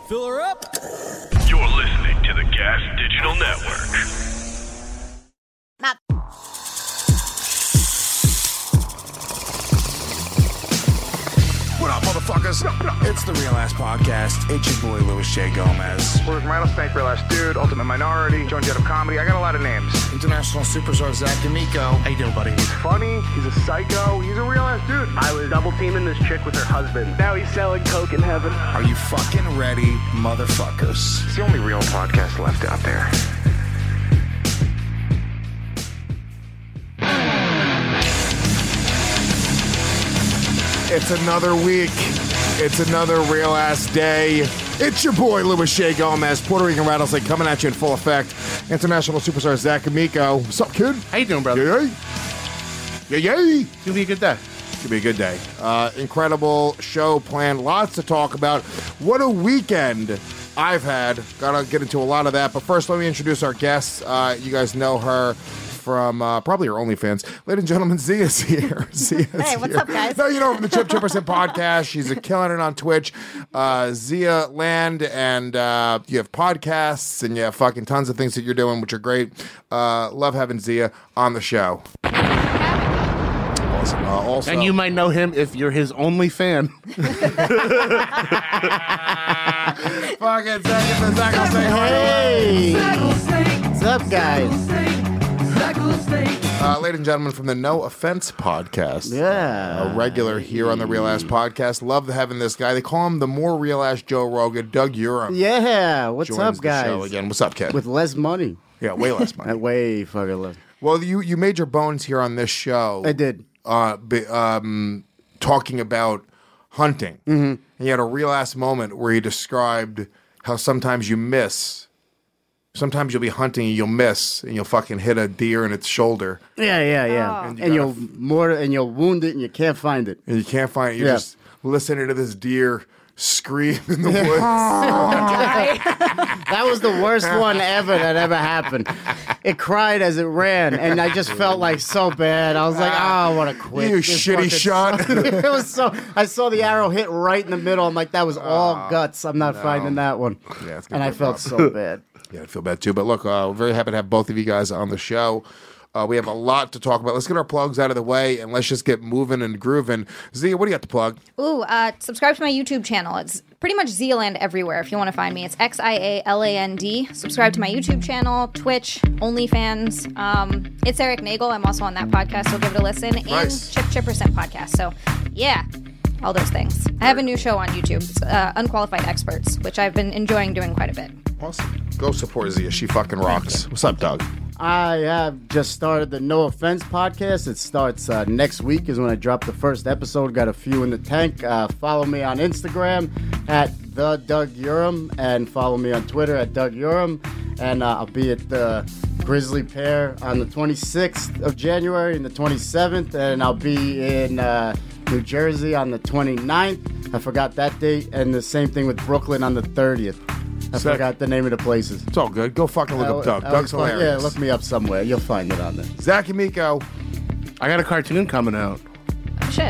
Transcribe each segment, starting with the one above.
Fill her up. You're listening to the Gas Digital Network. What up, motherfuckers? It's the Real Ass Podcast. It's your boy, Louis J. Gomez. We're Rattlesnake, Real Ass Dude, Ultimate Minority, Joan Jett of Comedy. I got a lot of names. International superstar Zach D'Amico. How you doing, buddy? He's funny. He's a psycho. He's a real ass dude. I was double teaming this chick with her husband. Now he's selling coke in heaven. Are you fucking ready, motherfuckers? It's the only real podcast left out there. It's another week. It's another real ass day. It's your boy, Louis J. Gomez, Puerto Rican Rattlesnake, coming at you in full effect. International superstar Zach D'Amico. What's up, kid? How you doing, brother? Yay. Yay. It's gonna be a good day. It's gonna be a good day. Incredible show planned. Lots to talk about. What a weekend I've had. Gotta get into a lot of that. But first, let me introduce our guest. You guys know her from probably her OnlyFans. Ladies and gentlemen, Zia's here. Hey, what's up, guys? No, you know, from the Chip Chipperson podcast. She's killing it on Twitch. Zia Land, and you have podcasts, and you have fucking tons of things that you're doing, which are great. Love having Zia on the show. Awesome. Also, And you might know him if you're his only fan. fucking Zach will say Hey! What's up, guys? ladies and gentlemen, from the No Offense podcast. Yeah. A regular here on the Real Ass Podcast. Love having this guy. They call him the more Real Ass Joe Rogan, Doug Urim. Yeah, what's joins up, the guys? show again. What's up, kid? With less money. Yeah, way less money. Way fucking less. Well, you made your bones here on this show. I did. Talking about hunting. Mm-hmm. And you had a real ass moment where you described how sometimes you miss. Sometimes you'll be hunting and you'll miss and you'll fucking hit a deer in its shoulder. Yeah. Oh. And you'll wound it and you can't find it. And you can't find it. You're Yeah. just listening to this deer scream in the woods. That was the worst one that ever happened. It cried as it ran, and I just felt like so bad. I was like, I want to quit. You This shitty fucking shot. It was so. I saw the arrow hit right in the middle. I'm like, that was all guts. I'm not finding that one. Yeah, it's gonna And I be felt rough. so bad. Yeah, I feel bad too. But look, we're very happy to have both of you guys on the show. We have a lot to talk about. Let's get our plugs out of the way and let's just get moving and grooving. Zia, what do you got to plug? Ooh, subscribe to my YouTube channel. It's pretty much Zialand everywhere if you want to find me. It's XIALAND. Subscribe to my YouTube channel, Twitch, OnlyFans. It's Eric Nagel. I'm also on that podcast, so give it a listen. Nice. And Chip Chippercent podcast. So, yeah, all those things. I have a new show on YouTube. It's Unqualified Experts, which I've been enjoying doing quite a bit. Awesome. Go support Zia. She fucking rocks. What's up, Doug? I have just started the No Offense podcast. It starts next week is when I drop the first episode. Got a few in the tank. Follow me on Instagram at the Doug Urim and follow me on Twitter at Doug Urim. And I'll be at the Grizzly Pear on the 26th of January and the 27th. And I'll be in New Jersey on the 29th. I forgot that date. And the same thing with Brooklyn on the 30th. I Sick. forgot the name of the places. It's all good. Go fucking look up Doug. I Doug's was like, hilarious. Yeah, look me up somewhere. You'll find it on there. Zach D'Amico. I got a cartoon coming out. Oh, shit.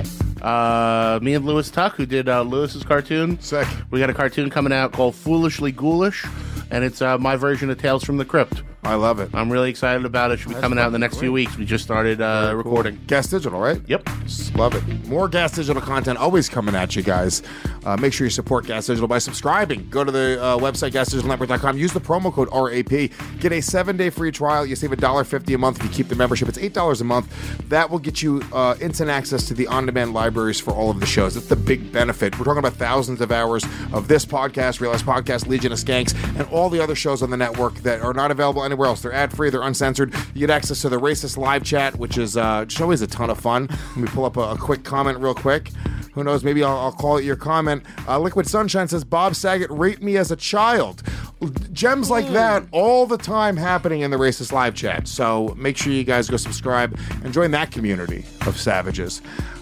Me and Louis Tuck, who did Lewis's cartoon. Sick. We got a cartoon coming out called Foolishly Ghoulish, and it's my version of Tales from the Crypt. I love it. I'm really excited about it. Should be coming out in the next few weeks. We just started recording. Gas Digital, right? Yep. Love it. More Gas Digital content always coming at you guys. Make sure you support Gas Digital by subscribing. Go to the website, gasdigitalnetwork.com. Use the promo code RAP. Get a 7-day free trial. You save $1.50 a month if you keep the membership. It's $8 a month. That will get you instant access to the on-demand libraries for all of the shows. That's the big benefit. We're talking about thousands of hours of this podcast, Real Ass Podcast, Legion of Skanks, and all the other shows on the network that are not available anywhere else. They're ad-free. They're uncensored. You get access to the Racist live chat, which is just always a ton of fun. Let me pull up a quick comment real quick. Who knows? Maybe I'll call it your comment. Liquid Sunshine says, Bob Saget raped me as a child. Gems like that all the time happening in the Racist live chat. So make sure you guys go subscribe and join that community of savages.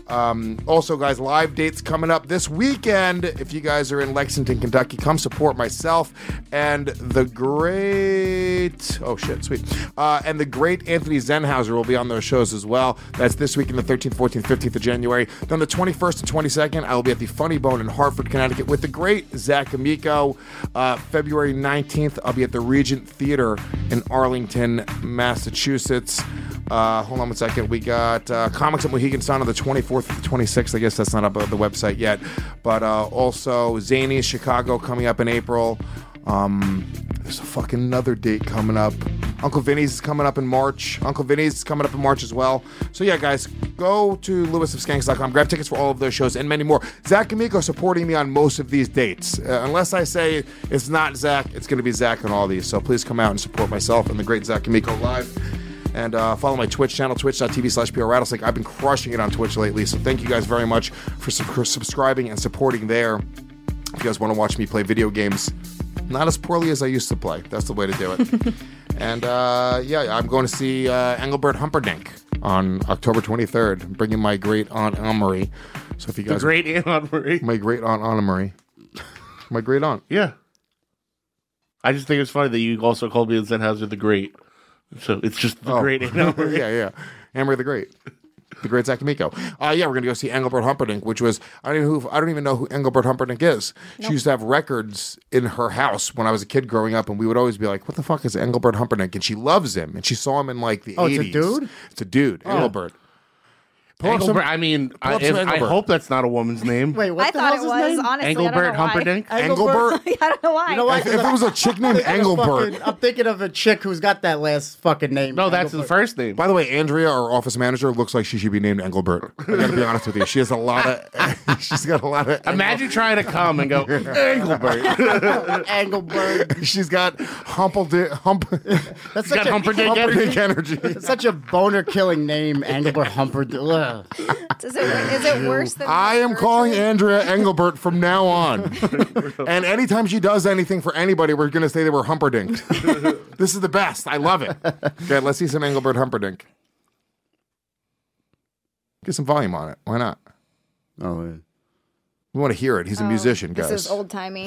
Also, guys, live dates coming up this weekend. If you guys are in Lexington, Kentucky, come support myself and the great... Oh, shit, sweet. And the great Anthony Zenhauser will be on those shows as well. That's this weekend, the 13th, 14th, 15th of January. Then the 21st and 22nd, I will be at the Funny Bone in Hartford, Connecticut with the great Zach Amico. February 19th, I'll be at the Regent Theater in Arlington, Massachusetts. Hold on one second. We got Comics at Mohegan Sun on the 24th and the 26th. I guess that's not up on the website yet. But also Zany's Chicago coming up in April. There's a fucking another date coming up. Uncle Vinny's is coming up in March. Uncle Vinny's is coming up in March as well. So yeah, guys, go to lewisofskanks.com. Grab tickets for all of those shows and many more. Zach Amico supporting me on most of these dates. Unless I say it's not Zach, it's going to be Zach on all these. So please come out and support myself and the great Zach Amico live. And follow my Twitch channel, twitch.tv/PRRattlesnake. I've been crushing it on Twitch lately, so thank you guys very much for subscribing and supporting there. If you guys want to watch me play video games, not as poorly as I used to play. That's the way to do it. And yeah, I'm going to see Engelbert Humperdinck on October 23rd. I'm bringing my great aunt Anne-Marie. So if you guys, the great Aunt Anne-Marie, my great aunt Anne-Marie, my great aunt. Yeah. I just think it's funny that you also called me Zenhauser the Great. So it's just the great Aunt Anne-Marie. Yeah. Anne-Marie the Great. The great Zach Amico. Yeah, we're gonna go see Engelbert Humperdinck, which was I don't even know who Engelbert Humperdinck is. Nope. She used to have records in her house when I was a kid growing up, and we would always be like, "What the fuck is Engelbert Humperdinck?" And she loves him, and she saw him in like the 80s. It's a dude. It's a dude, Engelbert. Engelbert, I mean, I hope that's not a woman's name. Wait, what I the thought hell's it his was, name? honestly. Engelbert I don't know why. Humperdinck? Engelbert? I don't know why. You know what? If there was a chick named Engelbert. I'm thinking of a chick who's got that last fucking name. No, that's the Engelbert. first name. By the way, Andrea, our office manager, looks like she should be named Engelbert. I gotta be honest with you. She has a lot of. She's got a lot of. Imagine trying to come and go, Engelbert. Engelbert. She's got That's such a Humperdinck energy. That's such a boner-killing name, Engelbert Humperdinck. Ugh. Is it worse than I am calling Andrea Engelbert from now on. And anytime she does anything for anybody, we're going to say they were Humperdinked. This is the best. I love it. Okay, let's see some Engelbert Humperdinck. Get some volume on it. Why not? Oh, yeah. We want to hear it. He's a musician, guys. This is old timey.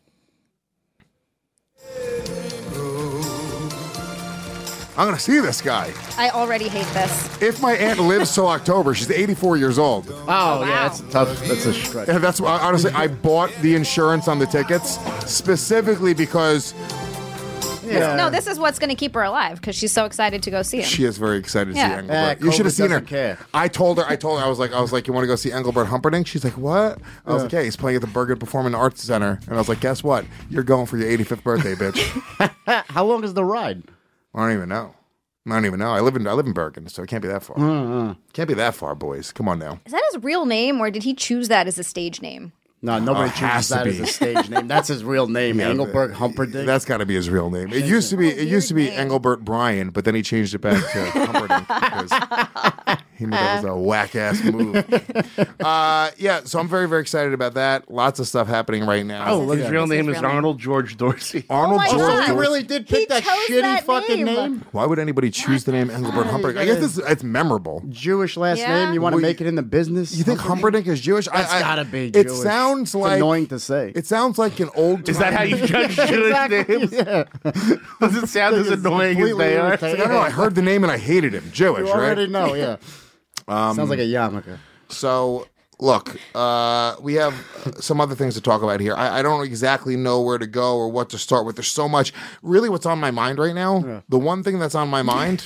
I'm going to see this guy. I already hate this. If my aunt lives till October, she's 84 years old. Oh, yeah, that's a tough. That's a stretch. And that's why, honestly, I bought the insurance on the tickets specifically because No, this is what's going to keep her alive because she's so excited to go see him. she is very excited to Yeah. see Engelbert. You should have COVID seen her. doesn't care. I told her, I was like, you want to go see Engelbert Humperdinck? She's like, what? I was like, yeah, he's playing at the Bergen Performing Arts Center. And I was like, guess what? You're going for your 85th birthday, bitch. How long is the ride? I don't even know. I live in Bergen, so it can't be that far. Can't be that far, boys. Come on now. Is that his real name or did he choose that as a stage name? No, nobody has chooses to that as be. a stage name. That's his real name, Engelbert Humperdinck. That's got to be his real name. It used to be Engelbert Bryan, but then he changed it back to Humperdinck because he knew that was a whack ass move. Yeah, so I'm very, very excited about that. Lots of stuff happening right now. Oh, look His at real it. name is real name. Arnold George Dorsey. Arnold my George God. Dorsey. He really did pick He that chose shitty that fucking name. name. Why would anybody choose the name Engelbert Humperdinck? I guess it's memorable. Jewish last Yeah. name. You want to Well, make it in the business? You think Humperdinck is Jewish? That's gotta be It Jewish. sounds It's like annoying to say. It sounds like an old. Is that how you judge Jewish Exactly, names? yeah. Does it sound as It's annoying as completely they are? irritating. I don't know. I heard the name and I hated him. Jewish, You already right? know, yeah. Sounds like a yarmulke. So, look, we have some other things to talk about here. I don't exactly know where to go or what to start with. There's so much. Really, what's on my mind right now, the one thing that's on my mind,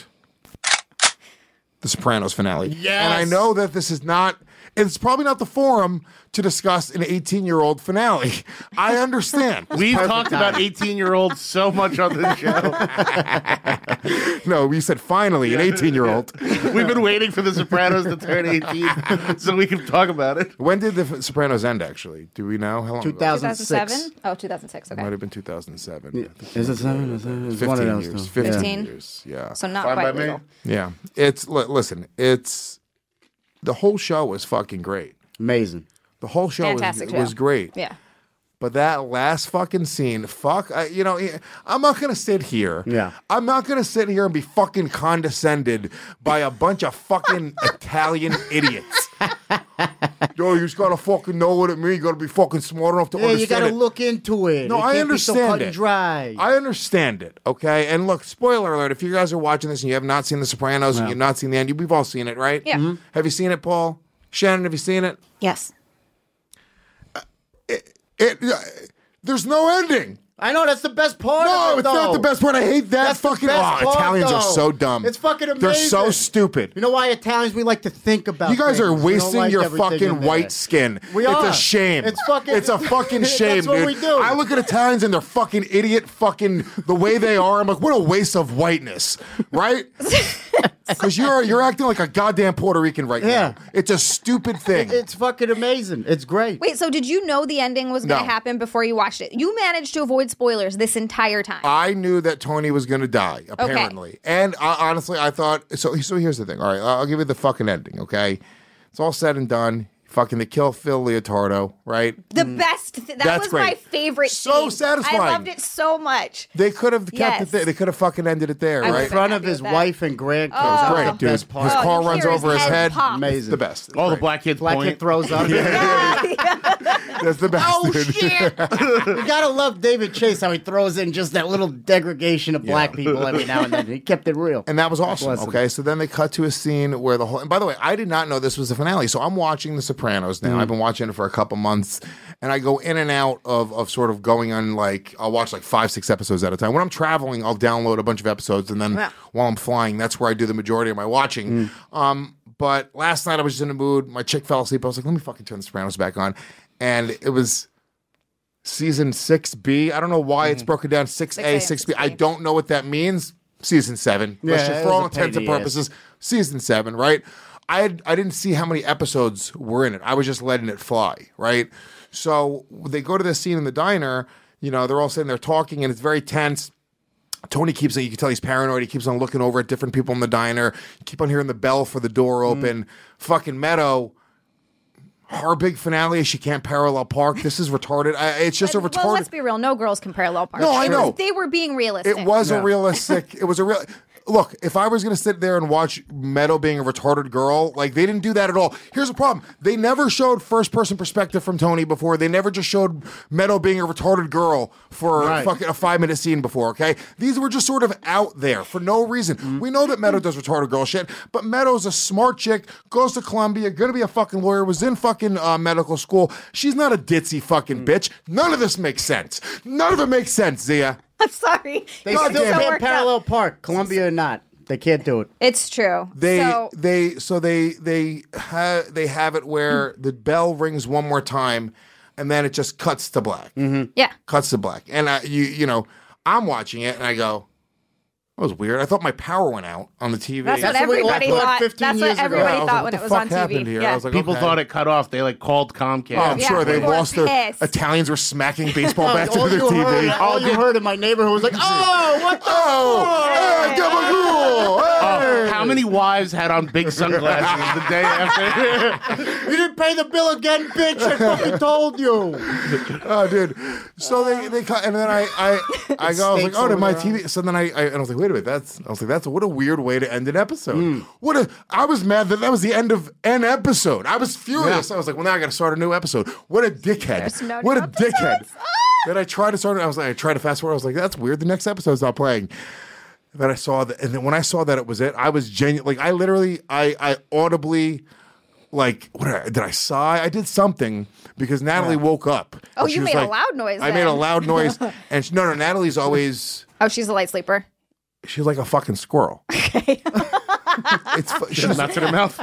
The Sopranos finale. Yes! And I know that this is not, it's probably not the forum to discuss an 18-year-old finale. I understand. We've talked about 18-year-olds so much on this show. No, we said finally an 18-year-old. We've been waiting for The Sopranos to turn 18 so we can talk about it. When did The Sopranos end, actually? Do we know? How long ago? 2007? Oh, 2006. Okay. Might have been 2007. Is it 7? Is it 15 one of those years. two. 15 15? years. Yeah. So not Fine quite by me. legal. Yeah. Listen, it's the whole show was fucking great. Amazing. The whole show Fantastic was show. great. Yeah. But that last fucking scene, I'm not going to sit here. Yeah. I'm not going to sit here and be fucking condescended by a bunch of fucking Italian idiots. Yo, you just gotta fucking know what it means. You gotta be fucking smart enough to Yeah, understand you gotta it. look into it. No, It I can't be so understand cut it. and dry. I understand it, okay? And look, spoiler alert, if you guys are watching this and you have not seen The Sopranos and you've not seen the end, we've all seen it, right? Yeah. Mhm. Have you seen it, Paul? Shannon, have you seen it? Yes. There's no ending. I know, that's the best part No, of it, it's not though. the best part. I hate that That's the fucking. best Oh, part, Italians are though. so dumb. It's fucking amazing. They're so stupid. You know why Italians, we like to think about You guys things. are We don't wasting like your everything in fucking there. white skin. We it's are. a shame. It's a fucking shame, That's what dude. we do. I look at Italians and they're fucking idiot, fucking the way they are. I'm like, what a waste of whiteness, right? Because you're acting like a goddamn Puerto Rican right Yeah. now. It's a stupid thing. It's fucking amazing. It's great. Wait, so did you know the ending was going to No. happen before you watched it? You managed to avoid spoilers this entire time. I knew that Tony was going to die, apparently. And honestly, I thought, so here's the thing. All right, I'll give you the fucking ending, okay? It's all said and done. Fucking they kill Phil Leotardo, right? The best. That That's was my great. favorite So scene. satisfying. I loved it so much. They could have kept Yes. it there. They could have fucking ended it there, I In right? was front of happy his with that. wife and grandkids. Oh. That was Great, the dude. best His part. Oh, car you runs hear his over his head head. pop. Amazing. The best. All the Great. black kids Black point. kid throws up. That's the best. Oh dude. shit! You gotta love David Chase how he throws in just that little degradation of black people every now and then. He kept it real. And that was awesome. Bless him. Okay, so then they cut to a scene where the whole. And by the way, I did not know this was the finale. So I'm watching The Sopranos now. I've been watching it for a couple months, and I go in and out of sort of going on like I'll watch like 5-6 episodes at a time. When I'm traveling, I'll download a bunch of episodes, and then Yeah. while I'm flying, that's where I do the majority of my watching. But last night I was just in a mood. My chick fell asleep. I was like, let me fucking turn The Sopranos back on, and it was season 6B. I don't know why it's broken down 6A, 6B. I don't know what that means. Season 7. Let's Yeah, just, it for was all a intents and pain in the purposes, season 7, right? I didn't see how many episodes were in it. I was just letting it fly, right? So they go to this scene in the diner. You know, they're all sitting there talking, and it's very tense. Tony keeps, you can tell he's paranoid. He keeps on looking over at different people in the diner. You keep on hearing the bell for the door open. Fucking Meadow, her big finale is she can't parallel park. This is retarded. It's just a retarded. Well, let's be real. No girls can parallel park. No, I know. They were being realistic. It was a realistic. It was a real. Look, if I was going to sit there and watch Meadow being a retarded girl, like they didn't do that at all. Here's the problem: they never showed first-person perspective from Tony before. They never just showed Meadow being a retarded girl for fucking a 5-minute scene before. Okay, these were just sort of out there for no reason. We know that Meadow does retarded girl shit, but Meadow's a smart chick, goes to Columbia, gonna be a fucking lawyer, was in fucking medical school. She's not a ditzy fucking bitch. None of this makes sense. None of it makes sense, Zia. I'm sorry. They God still damn it. can't parallel park. Columbia or not. They can't do it. It's true. They so, they have it where the bell rings one more time, and then it just cuts to black. yeah. Cuts to black, and you know I'm watching it, and I go, that was weird. I thought my power went out on the TV. That's what That's what we all everybody thought thought. 15 That's years what ago. everybody I was thought like, when what it the was fuck on happened TV. here? Yeah. I was like, People okay. thought it cut off. They like called Comcast. Oh, I'm Yeah, sure they people were lost their pissed. Italians were smacking baseball bats all into their you TV. heard, all you heard in my neighborhood was like, "Oh, what the Oh, hey, Gabagool! Hey! How many wives had on big sunglasses the day after? You didn't pay the bill again, bitch! I fucking told you." Oh, dude. So they cut, and then I go, I was like, Snakes oh, did my over their TV? So then I was like, wait a minute, that's what a weird way to end an episode. I was mad that was the end of an episode. I was furious. I was like, well, now I got to start a new episode. What a dickhead! There's no What new a dickhead! episodes. Then I tried to start it. I tried to fast forward. I was like, that's weird. The next episode's not playing. And then I saw that, and then when I saw that it was it, I was genuine. Like I literally, I audibly. Like, did I sigh? I did something because Natalie woke up. Oh, And she you was made a like- loud noise I made a then. loud noise. And no, Natalie's always, Oh, she's a light sleeper. she's like a fucking squirrel. She's Nuts in her mouth.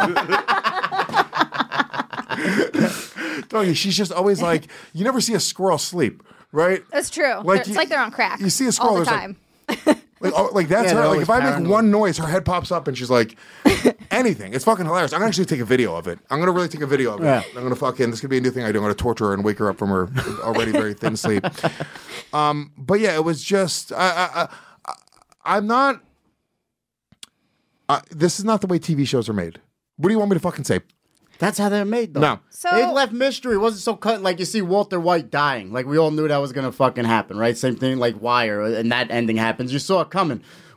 Doggy, she's just always like, you never see a squirrel sleep, right? That's true. It's like they're on crack. You see a squirrel all the there's time. Like that's Yeah, her. they're Like if always I make paranoid. one noise, her head pops up and she's like, anything. It's fucking hilarious. I'm gonna actually take a video of it. I'm gonna really take a video of it. Yeah. I'm gonna fucking. This could be a new thing I do. I'm gonna torture her and wake her up from her already very thin sleep. But yeah, it was just. I'm not. This is not the way TV shows are made. What do you want me to fucking say? That's how they're made, though. No. So- it left mystery. It wasn't so cut. Like you see Walter White dying. Like we all knew that was gonna fucking happen, right? Same thing like Wire, and that ending happens. You saw it coming.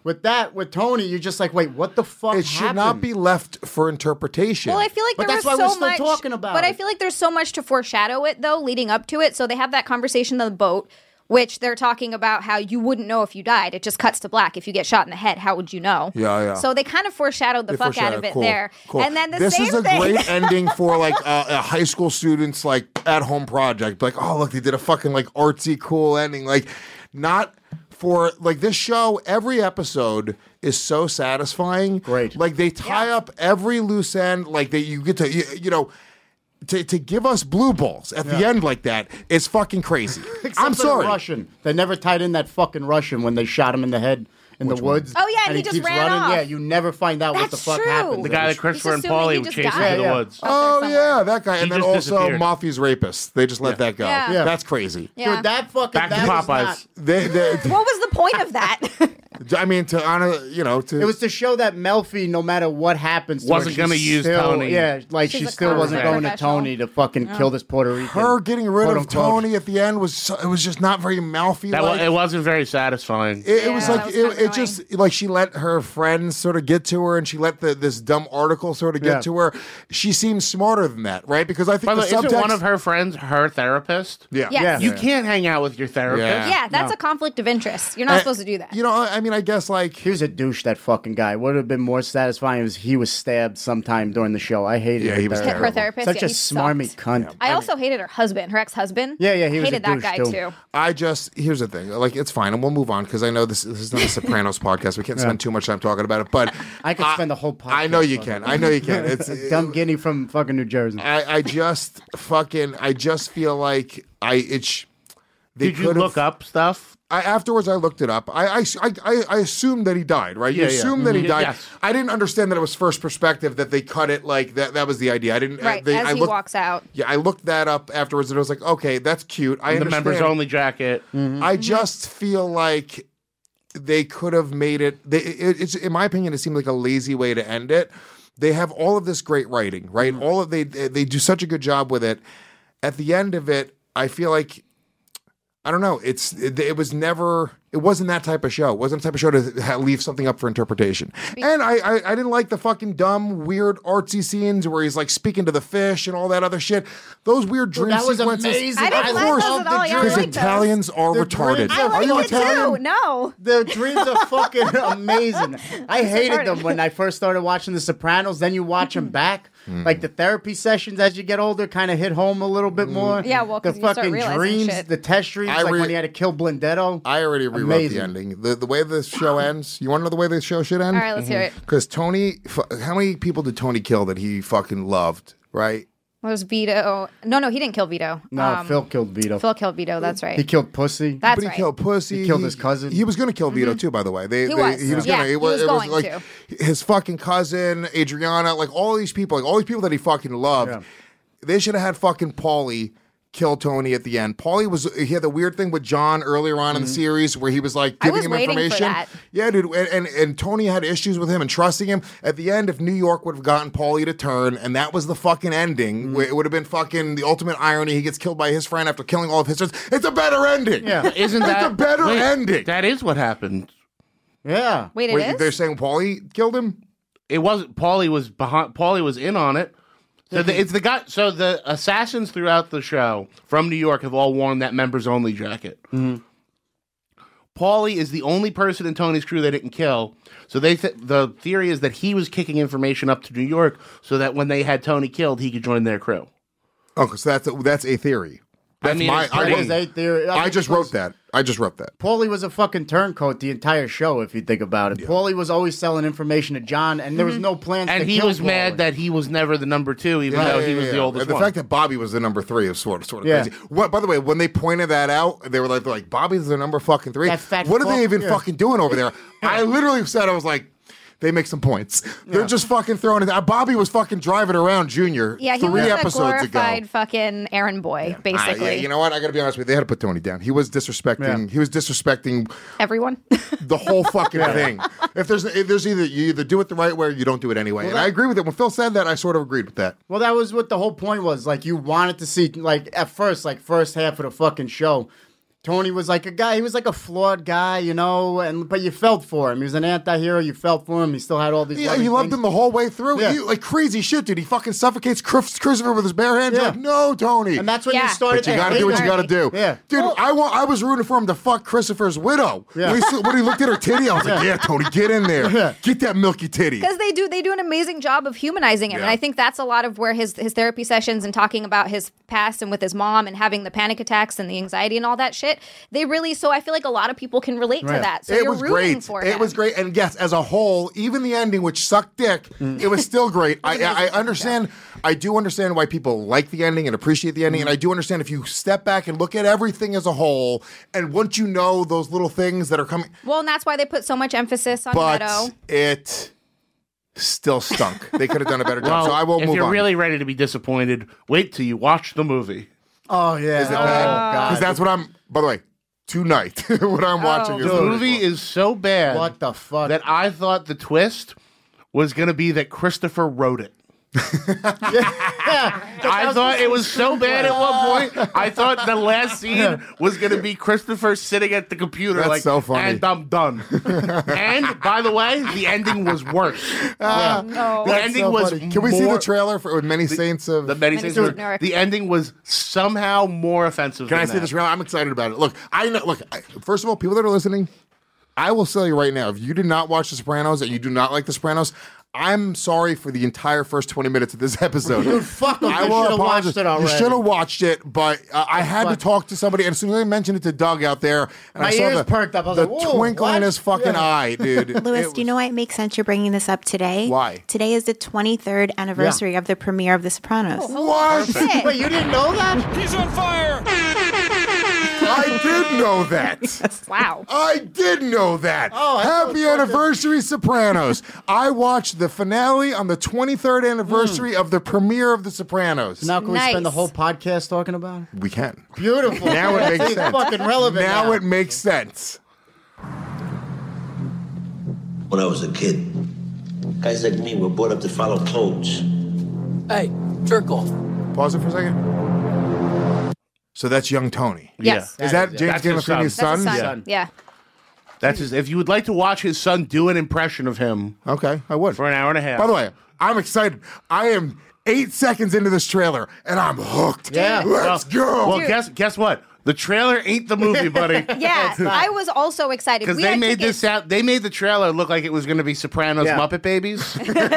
with Tony, you're just like, wait, what the fuck It should happened? not be left for interpretation. Well, I feel like But there that's was why we're so still much talking about But it. I feel like there's so much to foreshadow it though, leading up to it. So they have that conversation on the boat, which they're talking about how you wouldn't know if you died. It just cuts to black. If you get shot in the head, how would you know? Yeah. So they kind of foreshadowed the fuck out of it Cool, there. cool. And then this same is a thing. great ending for like a high school student's like at home project. Like, oh look, they did a fucking like artsy cool ending. Like, not for like this show. Every episode is so satisfying. Great. Like they tie up every loose end. Like you get to you know. To give us blue balls at the end like that is fucking crazy. Except I'm for the sorry. Russian. They never tied in that fucking Russian when they shot him in the head in the woods. Oh, yeah, and he just keeps ran running. off. Yeah, you never find out what the That's fuck true. happened. The guy that Christopher and Just assuming Paulie he were just chasing died. through the Yeah. woods. Oh somewhere. yeah, that guy, He and then just also disappeared. Mafia's rapist. They just let that go. Yeah. Yeah. That's crazy. Yeah. Dude, that fucking Back to that was Popeyes. not- They, What was the point of that? I mean, to honor, you know, to It was to show that Melfi, no matter what happens, to Wasn't her, gonna she's use still- Tony. Yeah, like She's she a still wasn't confident going to professional. Tony to fucking kill this Puerto Rican. her getting rid quote of unquote. Tony at the end was it was just not very mouthy. It wasn't very satisfying. It was Yeah, like that was kind of it just like she let her friends sort of get to her, and she let this dumb article sort of get Yeah. to her. She seems smarter than that, right? Because I think By the the way, isn't subtext. one of her friends her therapist? yeah, Yes. You can't hang out with your therapist. Yeah. Yeah, that's a conflict of interest. You're not supposed to do that. You know, I mean, I guess like He was a douche, that fucking guy. Would have been more satisfying if he was stabbed sometime during the show. I hated Yeah, he was her terrible. Her therapist, Such yeah, a he smarmy sucked. cunt. I also hated her husband, her ex-husband. Yeah, he was a hated that douche, guy too. too. I just here's the thing, like it's fine, and we'll move on because I know this is not a Sopranos podcast. We can't spend too much time talking about it, but I could spend the whole podcast. I know you on can. it. I know you can. It's Dumb guinea from fucking New Jersey. I just feel like they Did you could've- look up stuff? afterwards, I looked it up. I assumed that he died, right? You Yeah, assume that he Mhm. died. Yes. I didn't understand that it was first perspective, that they cut it like that. That was the idea. I didn't. Right, I as he looked, walks out. Yeah, I looked that up afterwards, and I was like, okay, that's cute. I The understand. members only jacket. I just feel like they could have made it. It's in my opinion, it seemed like a lazy way to end it. They have all of this great writing, right? All of they do such a good job with it. At the end of it, I feel like I don't know. It was never. It wasn't that type of show. It wasn't the type of show to leave something up for interpretation. And I didn't like the fucking dumb, weird, artsy scenes where he's like speaking to the fish and all that other shit. Those weird dream that was sequences. amazing. I didn't Of like course, those at all. Yeah, I because like those. Italians are The retarded. dreams I Are liked you it Italian? too. No. The dreams are fucking amazing. I hated them retarded. when I first started watching The Sopranos. Then you watch them back. Like the therapy sessions as you get older kind of hit home a little bit more. Yeah, well, the 'cause you start fucking realizing dreams, shit. the test dreams, I like re- when he had to kill Blendetto. I already rewrote Amazing. the ending. The way this show ends. You want to know the way this show should end? All right, let's hear it. Because Tony, how many people did Tony kill that he fucking loved? Right? What was Vito? No, he didn't kill Vito. No, Phil killed Vito. Phil killed Vito. That's right. He killed Pussy. That's But he right. killed Pussy. He killed his cousin. He was going to kill Vito too, by the way. He was. Yeah, gonna. he was it going like to. his fucking cousin, Adriana, like all these people that he fucking loved. Yeah. They should have had fucking Paulie kill Tony at the end. Paulie he had the weird thing with John earlier on in the series where he was like I giving was him waiting for information. that. Yeah, dude, and Tony had issues with him and trusting him. At the end, if New York would have gotten Paulie to turn, and that was the fucking ending, it would have been fucking the ultimate irony. He gets killed by his friend after killing all of his friends. It's a better ending. Yeah. Isn't It's that a better wait, ending. That is what happened. Yeah. Wait, it is? They're saying Paulie killed him? It wasn't. Paulie was behind. Paulie was in on it. So it's the guy. So the assassins throughout the show from New York have all worn that members only jacket. Paulie is the only person in Tony's crew they didn't kill. So the theory is that he was kicking information up to New York so that when they had Tony killed, he could join their crew. Oh, so that's a theory. That's mean, my. it's pretty- That was a theory. I just wrote that. Paulie was a fucking turncoat the entire show, if you think about it. Paulie was always selling information to John, and there was no plans to And he kill was mad Paulie. that he was never the number two, even though he was the oldest And the one. fact that Bobby was the number 3 is sort of Yeah. crazy. What? By the way, when they pointed that out, they were like Bobby's the number fucking 3. That fat What are they fuck? even Yeah. fucking doing over there? I literally said, I was like, they make some points. They're just fucking throwing it. Bobby was fucking driving around Junior Yeah, he 3 was a episodes glorified ago. fucking errand boy, basically. Yeah, you know what? I got to be honest with you. They had to put Tony down. He was disrespecting. Yeah. He was disrespecting Everyone. the whole fucking thing. If there's either you either do it the right way or you don't do it anyway. And I agree with it. When Phil said that, I sort of agreed with that. Well, that was what the whole point was. Like, you wanted to see, like, at first, like, first half of the fucking show, Tony was like a guy. He was like a flawed guy, you know, but you felt for him. He was an anti-hero. You felt for him. He still had all these. Yeah, you loved things. him the whole way through. Yeah. You, like crazy shit, dude. He fucking suffocates Christopher with his bare hands. You're Yeah. like, no, Tony. And that's when Yeah. you started. But you gotta do what you gotta do. Yeah. Dude, I was rooting for him to fuck Christopher's widow. Yeah. When he looked at her titty, I was like, yeah, Tony, get in there. Yeah. Get that milky titty. Because they do an amazing job of humanizing him, Yeah. and I think that's a lot of where his therapy sessions and talking about his past and with his mom and having the panic attacks and the anxiety and all that shit. They really, so I feel like a lot of people can relate to that. So It you're was rooting great. for It him. was great. And yes, as a whole, even the ending, which sucked dick, it was still great. I understand. I do understand why people like the ending and appreciate the ending. And I do understand if you step back and look at everything as a whole, and once you know those little things that are coming, Well, and that's why they put so much emphasis on but Meadow. it still stunk. They could have done a better job. Well, So I will if move you're on. really ready to be disappointed, wait till you watch the movie. Oh yeah. Is it bad? God. Because that's what I'm. By the way, tonight what I'm watching is The really movie cool. is so bad What the fuck? that I thought the twist was going to be that Christopher wrote it. I thought it was so bad at one point. I thought the last scene was going to be Christopher sitting at the computer That's like, so funny. and I'm done. And, by the way, the ending was worse. The ending So was funny. Can we see the more- trailer for with Many Saints of? The Many Many Saints Saints of of Newark. The ending was somehow more offensive Can than I see that. the trailer? I'm excited about it. Look, I know. Look, first of all, people that are listening, I will tell you right now, if you did not watch The Sopranos and you do not like The Sopranos, I'm sorry for the entire first 20 minutes of this episode. Dude, fuck 'em. I They will should've apologize. watched it already. You should have watched it, but I had to fuck. talk to somebody, and as soon as I mentioned it to Doug out there, and My I saw ears the, perked up. I was the like, whoa, twinkle in what? his fucking Yeah. eye, dude. Louis, do you know why it makes sense you're bringing this up today? Why? Today is the 23rd anniversary of the premiere of The Sopranos. What? Shit. Wait, you didn't know that? He's on fire! I did know that. Wow. I did know that. Oh, I thought Happy it was anniversary, Sopranos. I watched the finale on the 23rd anniversary of the premiere of The Sopranos. Now can we spend the Nice. whole podcast talking about it? We can. Beautiful. Now it makes It's sense. fucking relevant Now it makes sense. When I was a kid, guys like me were brought up to follow codes. Hey, Jerkle. Pause it for a second. So that's young Tony. Yes. Is that James That's his Gandolfini's son. son? That's his son. Yeah. That's his, if you would like to watch his son do an impression of him Okay, I would. for an hour and a half. By the way, I'm excited. I am 8 seconds into this trailer, and I'm hooked. Yeah. Let's go. Well, guess what? The trailer ain't the movie, buddy. Yeah, I was also excited. Because We they had made tickets. this out. They made the trailer look like it was going to be Sopranos Yeah. Muppet Babies.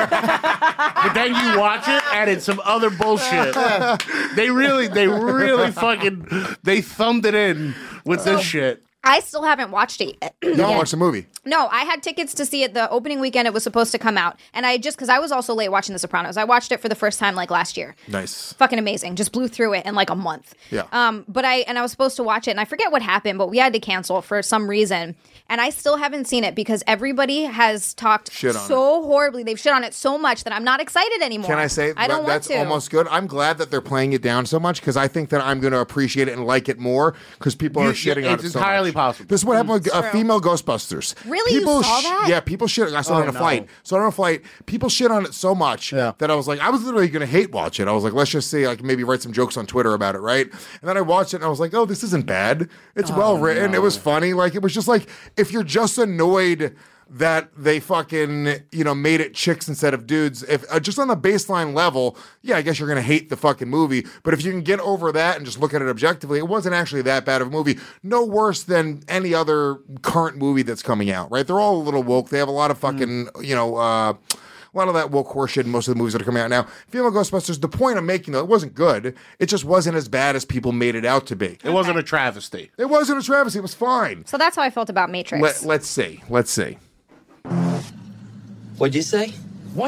But then you watch it and it's some other bullshit. They really fucking they thumbed it in with this shit. I still haven't watched it yet. Don't watch the movie. No, I had tickets to see it the opening weekend. It was supposed to come out, and because I was also late watching The Sopranos. I watched it for the first time like last year. Nice. Fucking amazing. Just blew through it in like a month. Yeah. But I was supposed to watch it, and I forget what happened, but we had to cancel for some reason. And I still haven't seen it because everybody has talked Shit on so horribly. They've shit on it so much that I'm not excited anymore. Can I say I don't that's want to. almost good? I'm glad that they're playing it down so much because I think that I'm going to appreciate it and like it more because people are shitting on it It's so entirely much. possible. This is what happened with True. female Ghostbusters. Really? You People saw that? Yeah, people shit. I saw it on a no. flight. So on a flight, people shit on it so much that I was like, I was literally going to hate watch it. I was like, let's just see, like maybe write some jokes on Twitter about it, right? And then I watched it and I was like, oh, this isn't bad. It's well written. It was funny. Like it was just like if you're just annoyed that they fucking, made it chicks instead of dudes. If just on the baseline level, yeah, I guess you're going to hate the fucking movie. But if you can get over that and just look at it objectively, it wasn't actually that bad of a movie. No worse than any other current movie that's coming out, right? They're all a little woke. They have a lot of fucking, a lot of that woke horseshit in most of the movies that are coming out now. Female Ghostbusters, the point I'm making, though, it wasn't good. It just wasn't as bad as people made it out to be. It wasn't a travesty. It wasn't a travesty. It was fine. So that's how I felt about Matrix. Let's see. Let's see. What'd you say? What?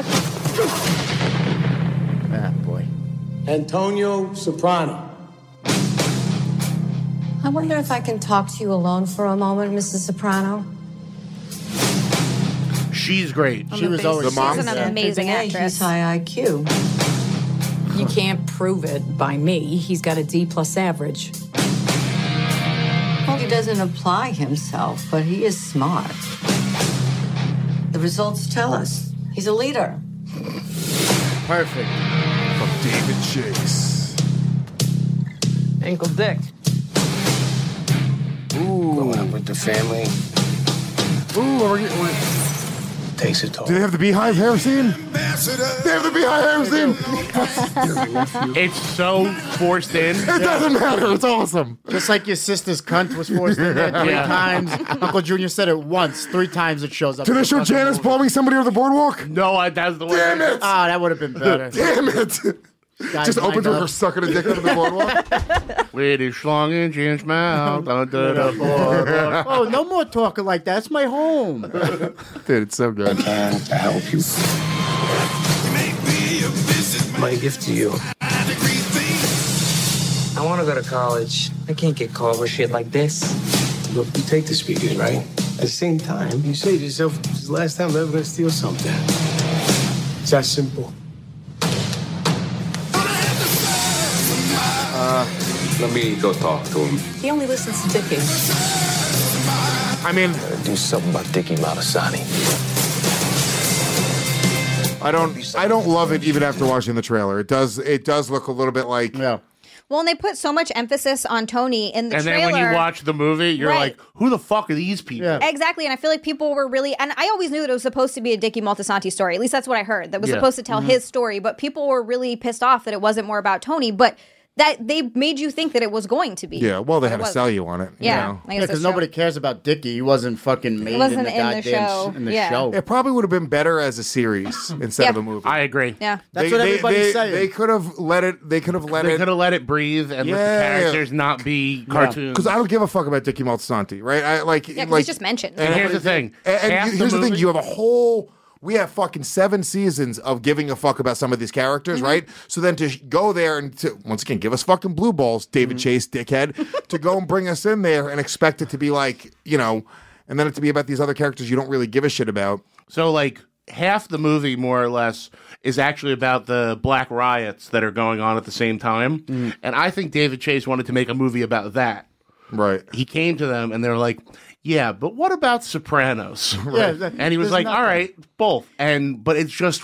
Ah, boy. Antonio Soprano. I wonder if I can talk to you alone for a moment, Mrs. Soprano. She's great. She was always The mom? She's an amazing actress. He's high IQ. You can't prove it by me. He's got a D+ average. Well, he doesn't apply himself, but he is smart. The results tell us he's a leader. Perfect. From David Chase. Ankle Dick. family takes a toll. Do they have the beehive hair scene? They have the beehive hair scene. It's so forced in. It doesn't matter. It's awesome. Just like your sister's cunt was forced in there 3 times. Uncle Junior said it once. 3 times it shows up. Did they show Janice palming somebody over the boardwalk? No, that's the one. Damn it! Ah, that would have been better. Damn it! Just opens with her sucking a dick over the boardwalk. With his schlong in Jim's mouth. Oh, no more talking like that. It's my home. Dude, it's so good. To help you. My gift to you. I want to go to college. I can't get caught with shit like this. Look, you take the speakers, right? At the same time, you say to yourself, this is the last time I'm ever going to steal something. It's that simple. Let me go talk to him. He only listens to Dickie. I mean, Do something about Dickie Malasani. I don't love it even after watching the trailer. It does look a little bit like Yeah. Well, and they put so much emphasis on Tony in the And trailer. then when you watch the movie, you're Right. like, who the fuck are these people? Yeah. Exactly, and I feel like people were really, and I always knew that it was supposed to be a Dickie Moltisanti story. At least that's what I heard. That was Yeah. supposed to tell his story, but people were really pissed off that it wasn't more about Tony. But that they made you think that it was going to be. Yeah, well, they But had it to sell wasn't. you on it. Yeah, You know? I guess Because that's nobody true. cares about Dickie. He wasn't fucking made wasn't in the in the goddamn show. in the Yeah. show. It probably would have been better as a series instead Yeah. of a movie. I agree. Yeah, That's what everybody's saying. They could have let it. They could have let They it. could have let it breathe and let Yeah. the characters not be cartoons. Because I don't give a fuck about Dickie Moltisanti, right? I like. yeah, 'cause like he's just mentioned. And here's the thing. And Half here's the thing: movie- you have a whole. We have fucking 7 seasons of giving a fuck about some of these characters, Mm-hmm. right? So then to go there and to once again give us fucking blue balls, David Chase, dickhead, to go and bring us in there and expect it to be like, you know, and then it to be about these other characters you don't really give a shit about. So, like, half the movie, more or less, is actually about the black riots that are going on at the same time. And I think David Chase wanted to make a movie about that. Right. He came to them and they're like, yeah, but what about Sopranos? Yeah, And he was there's like, all nothing. right, both. But it's just,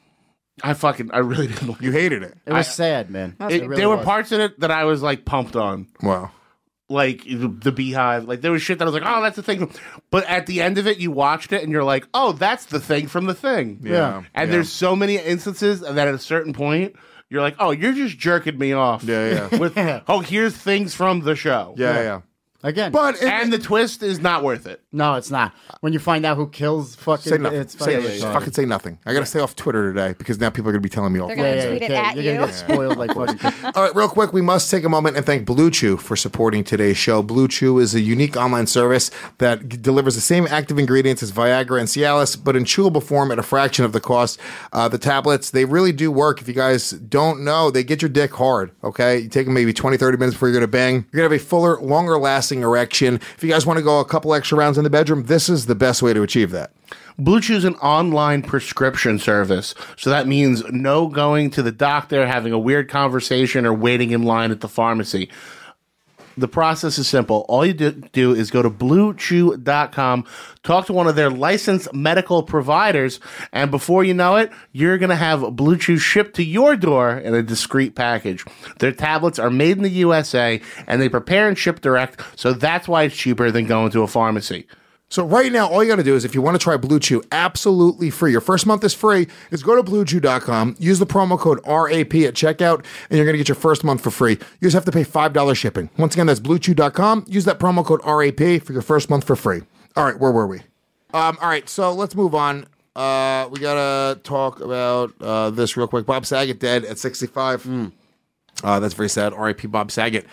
I really didn't like You hated it. It was sad, man. It really there were was. parts in it that I was like pumped on. Wow. Like the Beehive, like there was shit that I was like, oh, that's the thing. But at the end of it, you watched it and you're like, oh, that's the thing from the thing. Yeah. And Yeah. there's so many instances that at a certain point, you're like, oh, you're just jerking me off. Yeah, yeah. With oh, here's things from the show. Yeah. Again. But And the twist is not worth it. No, it's not. When you find out who kills fucking, say nothing. it's fucking Fucking say nothing. I gotta stay off Twitter today because now people are gonna be telling me all. They're gonna tweet it at You're you. gonna get spoiled like fucking. All right, real quick, we must take a moment and thank Blue Chew for supporting today's show. Blue Chew is a unique online service that delivers the same active ingredients as Viagra and Cialis, but in chewable form at a fraction of the cost. The tablets, they really do work. If you guys don't know, they get your dick hard, okay? You take them maybe 20, 30 minutes before you're going to bang. You're going to have a fuller, longer-lasting erection. If you guys want to go a couple extra rounds in the bedroom, this is the best way to achieve that. Blue Chew is an online prescription service. So that means no going to the doctor, having a weird conversation, or waiting in line at the pharmacy. The process is simple. All you do is go to BlueChew.com, talk to one of their licensed medical providers, and before you know it, you're going to have Blue Chew shipped to your door in a discreet package. Their tablets are made in the USA, and they prepare and ship direct, so that's why it's cheaper than going to a pharmacy. So right now, all you got to do is if you want to try Blue Chew absolutely free, your first month is free, is go to BlueChew.com, use the promo code RAP at checkout, and you're going to get your first month for free. You just have to pay $5 shipping. Once again, that's BlueChew.com. Use that promo code RAP for your first month for free. All right, where were we? All right, so let's move on. We got to talk about this real quick. Bob Saget dead at 65. That's very sad. RAP Bob Saget.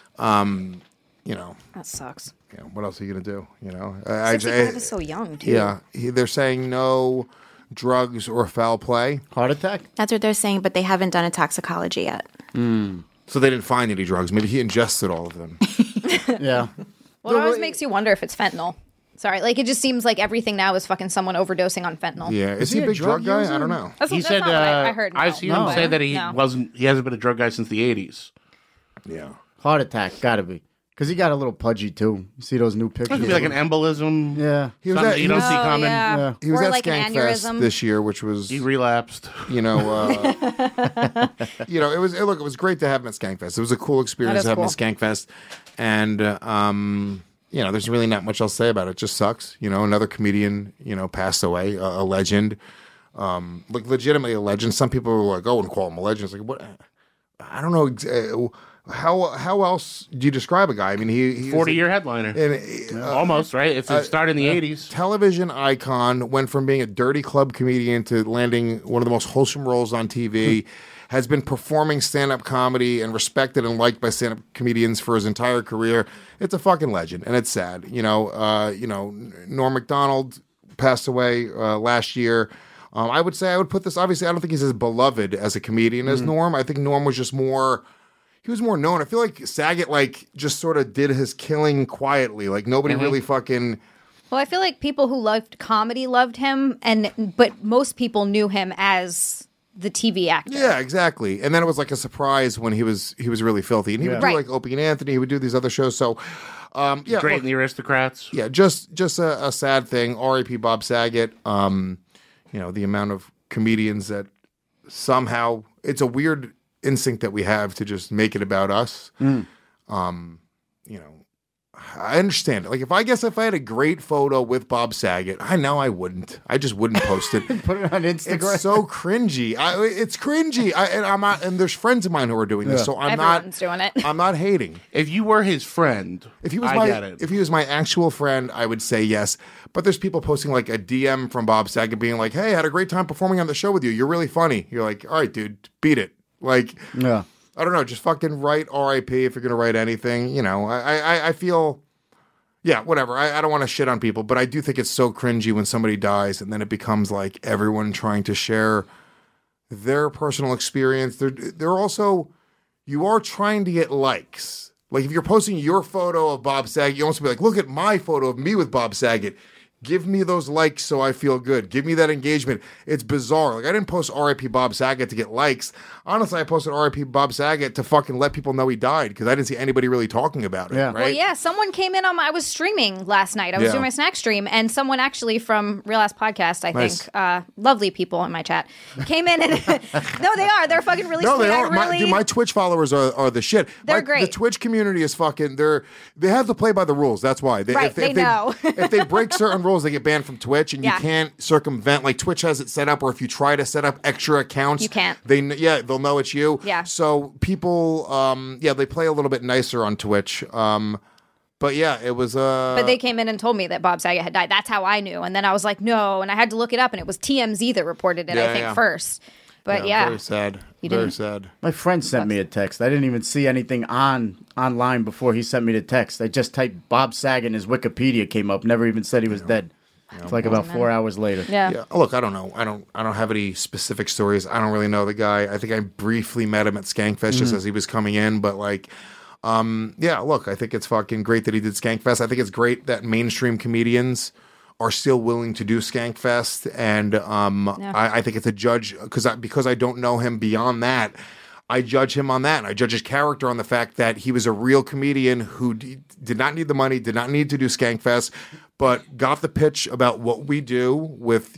You know. That sucks. Yeah, what else are you going to do? You know, 65 is so young, too. Yeah, they're saying no drugs or foul play. Heart attack? That's what they're saying, but they haven't done a toxicology yet. So they didn't find any drugs. Maybe he ingested all of them. Yeah. Well, it always makes you wonder if it's fentanyl. Sorry, like it just seems like everything now is fucking someone overdosing on fentanyl. Yeah, is he a big drug guy? I don't know. That's, He that's said, not what I heard. I've seen him say that he hasn't been a drug guy since the 80s. Yeah. Heart attack, gotta be. Because he got a little pudgy, too. You see those new pictures? It could be like an embolism. Yeah. He was Something at, you don't see coming. Yeah. He was Or at like an Skankfest aneurysm. this year, which was, He relapsed. you know, it was great to have him at Skankfest. It was a cool experience is to have him cool. at Skankfest. And, there's really not much else to say about it. It just sucks. Another comedian, passed away, a legend. Like legitimately a legend. Some people were like, "Oh, and call him a legend." It's like, what? I don't know. How else do you describe a guy? I mean, he's 40-year headliner, and, almost right. It started in the 80s. Television icon, went from being a dirty club comedian to landing one of the most wholesome roles on TV. Has been performing stand-up comedy and respected and liked by stand-up comedians for his entire career. It's a fucking legend, and it's sad. Norm Macdonald passed away last year. I would put this, obviously, I don't think he's as beloved as a comedian as Norm. I think Norm was just more, he was more known. I feel like Saget, just sort of did his killing quietly. Like, nobody really fucking... Well, I feel like people who loved comedy loved him, but most people knew him as the TV actor. Yeah, exactly. And then it was like a surprise when he was really filthy. And he would do like Opie and Anthony. He would do these other shows. So, Great in the Aristocrats. Yeah, just a sad thing. R.I.P. Bob Saget. The amount of comedians that somehow, it's a weird instinct that we have to just make it about us. I understand it. Like, if I had a great photo with Bob Saget, I know I wouldn't. I just wouldn't post it. Put it on Instagram. It's so cringy. It's cringy. And there's friends of mine who are doing this, so Everyone's doing it. I'm not hating. If you were his friend, if he was I get it. If he was my actual friend, I would say yes. But there's people posting like a DM from Bob Saget being like, "Hey, I had a great time performing on the show with you. You're really funny." You're like, "All right, dude, beat it." Like, yeah. I don't know. Just fucking write R.I.P. if you're going to write anything. I feel, yeah, whatever. I don't want to shit on people, but I do think it's so cringy when somebody dies and then it becomes like everyone trying to share their personal experience. They're also, you are trying to get likes. Like if you're posting your photo of Bob Saget, you also be like, look at my photo of me with Bob Saget. Give me those likes so I feel good. Give me that engagement. It's bizarre. Like, I didn't post R.I.P. Bob Saget to get likes. Honestly, I posted R.I.P. Bob Saget to fucking let people know he died because I didn't see anybody really talking about it. Yeah. Right? Well, yeah, someone came in I was streaming last night. I was doing my snack stream, and someone actually from Real Ass Podcast, I think, lovely people in my chat, came in and no, they are. They're fucking really sweet. They are. My Twitch followers are the shit. They're great. The Twitch community is fucking, they have to play by the rules. That's why. They know. If they break certain rules, they get banned from Twitch, and you can't circumvent. Like Twitch has it set up, or if you try to set up extra accounts, you can't. They'll know it's you. Yeah. So people, they play a little bit nicer on Twitch. But yeah, it was. But they came in and told me that Bob Saget had died. That's how I knew, and then I was like, no, and I had to look it up, and it was TMZ that reported it. I think first. But very sad. Very sad. My friend sent me a text. I didn't even see anything online before he sent me the text. I just typed Bob Saget and his Wikipedia came up. Never even said he was dead. It's like about 4 hours later. Yeah. Look, I don't know. I don't have any specific stories. I don't really know the guy. I think I briefly met him at Skankfest just as he was coming in. But like, look, I think it's fucking great that he did Skankfest. I think it's great that mainstream comedians are still willing to do Skankfest. And I think it's a judge because I don't know him beyond that. I judge him on that. And I judge his character on the fact that he was a real comedian who did not need the money, did not need to do Skankfest, but got the pitch about what we do with,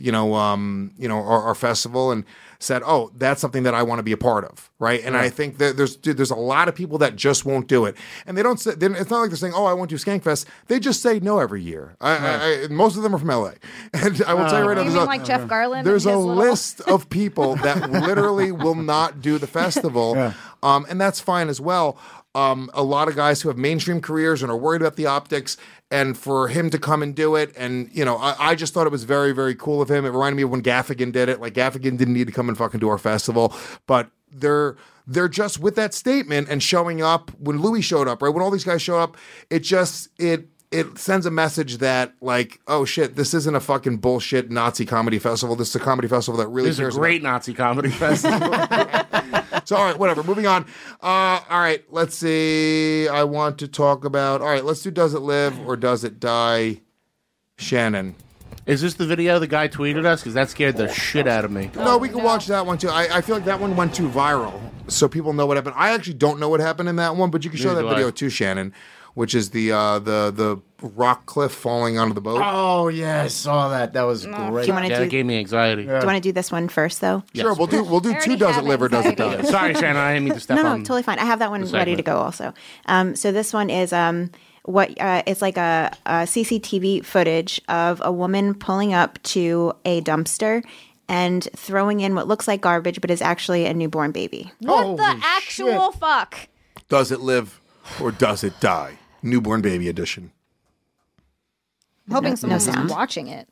our festival and said, oh, that's something that I want to be a part of, right? And I think that there's a lot of people that just won't do it. And they don't say, it's not like they're saying, oh, I won't do Skankfest. They just say no every year. Most of them are from LA. And I will tell you right now, you mean like Jeff Garland? There's a list of people that literally will not do the festival. And that's fine as well. A lot of guys who have mainstream careers and are worried about the optics, and for him to come and do it, and I just thought it was very, very cool of him. It reminded me of when Gaffigan did it. Like Gaffigan didn't need to come and fucking do our festival, but they're just with that statement and showing up when Louis showed up, right? When all these guys show up, it sends a message that like, oh shit, this isn't a fucking bullshit Nazi comedy festival. This is a comedy festival that really cares. This is a great Nazi comedy festival. So, all right, whatever. Moving on. All right, let's see. I want to talk about, all right, let's do Does It Live or Does It Die? Shannon. Is this the video the guy tweeted us? Because that scared the shit out of me. No, we can watch that one too. I feel like that one went too viral, so people know what happened. I actually don't know what happened in that one, but you can show that video too, Shannon, which is the rock cliff falling onto the boat. Oh yeah, I saw that. That was great. That gave me anxiety. Do you want to do this one first, though? Yes. Sure, we'll do two Does It Live or Does It Die? Sorry, Shannon, I didn't mean to step on. No, totally fine. I have that one ready to go also. So this one is what it's like a CCTV footage of a woman pulling up to a dumpster and throwing in what looks like garbage, but is actually a newborn baby. What the actual fuck? Does it live or does it die? Newborn baby edition. I'm hoping No someone's sound. watching it.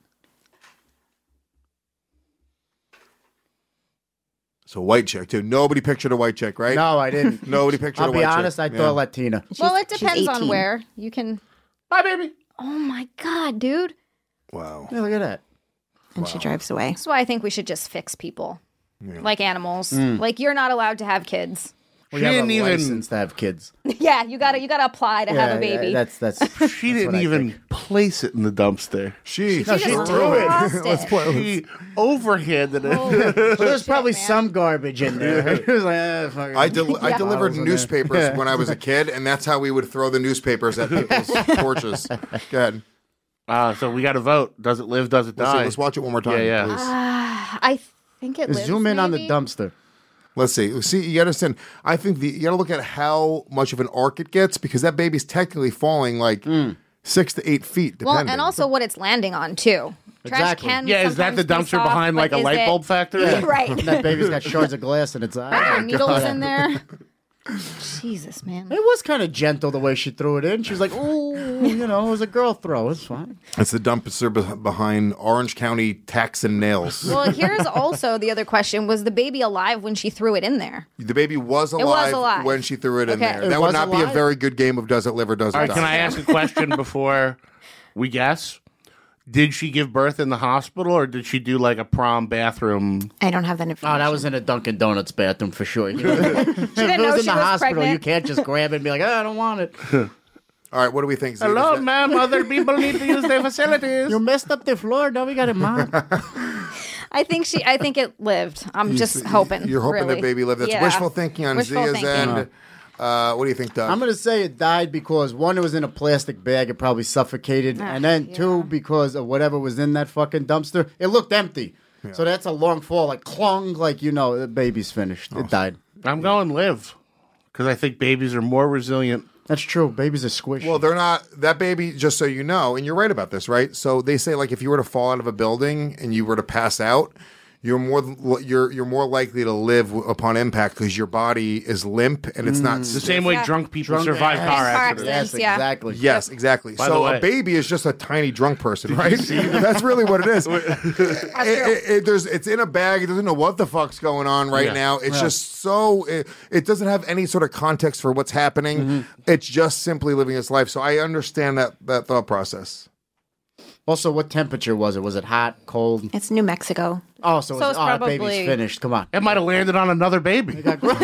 So white chick too. Nobody pictured a white chick, right? No, I didn't. Nobody pictured I'll a be white chick. honest, I thought Latina. Well, it she's depends on 18. where. You can. Bye, baby. Oh my god, dude. Wow. Yeah, look at that. And she drives away. That's why I think we should just fix people. Yeah. Like animals. Like you're not allowed to have kids. We She have didn't a even- license to have kids. Yeah, you gotta apply to have a baby. That's She didn't even place it in the dumpster. She just threw tossed it. Let's play. She overhanded it. So there's probably man. some garbage in there. It was like, fuck it. I delivered Bottles in there. newspapers when I was a kid, and that's how we would throw the newspapers at people's porches. Go ahead. So we got to vote. Does it live? Does it Let's, die? let's watch it one more time, Yeah. please. I think it lives. Zoom in on the maybe? dumpster. Let's see. See, you understand. I think you got to look at how much of an arc it gets because that baby's technically falling like 6 to 8 feet, Well, depending. and also what it's landing on too. Trash Exactly. can. Yeah, is that the sometimes be dumpster soft, behind but like a is light it- bulb factory? Right. That baby's got shards of glass in its Are eye. there needles in there? Jesus, man. It was kind of gentle the way she threw it in. She was like, "Ooh, it was a girl throw. It's fine." it's the dumpster behind Orange County Tax and Nails. Well, here's also the other question: was the baby alive when she threw it in there? The baby was was alive, alive. when she threw it in Okay. there. It That would was not be a alive? very good game of does it live or does it All right, die. can I ask a question before we guess? Did she give birth in the hospital or did she do like a prom bathroom? I don't have that information. Oh, that was in a Dunkin' Donuts bathroom for sure. If it didn't know was in she the was hospital, pregnant. you can't just grab it and be like, I don't want it. All right, what do we think? Zeke? Hello, Is that- ma'am. Other people need to use their facilities. You messed up the floor. Now we got it mop. I think it lived. I'm just hoping. You're hoping really. that baby lived. That's Yeah. wishful thinking on Wishful Zia's thinking. end. What do you think, Doug? I'm going to say it died because, one, it was in a plastic bag. It probably suffocated. And then, two, because of whatever was in that fucking dumpster, it looked empty. Yeah. So that's a long fall, like clong, like, the baby's finished. It died. I'm going live because I think babies are more resilient. That's true. Babies are squishy. Well, they're not. That baby, just so you know, and you're right about this, right? So they say, like, if you were to fall out of a building and you were to pass out, you're more likely to live upon impact because your body is limp and it's not The same way drunk people survive car accidents. Yes, Yeah. exactly. Yes, exactly. By the So way- a baby is just a tiny drunk person, right? That's really what it is. It's in a bag. It doesn't know what the fuck's going on right now. It's just so it doesn't have any sort of context for what's happening. It's just simply living its life. So I understand that thought process. Also, what temperature was it? Was it hot, cold? It's New Mexico. Oh, So that it's probably- baby's finished. Come on. It might have landed on another baby.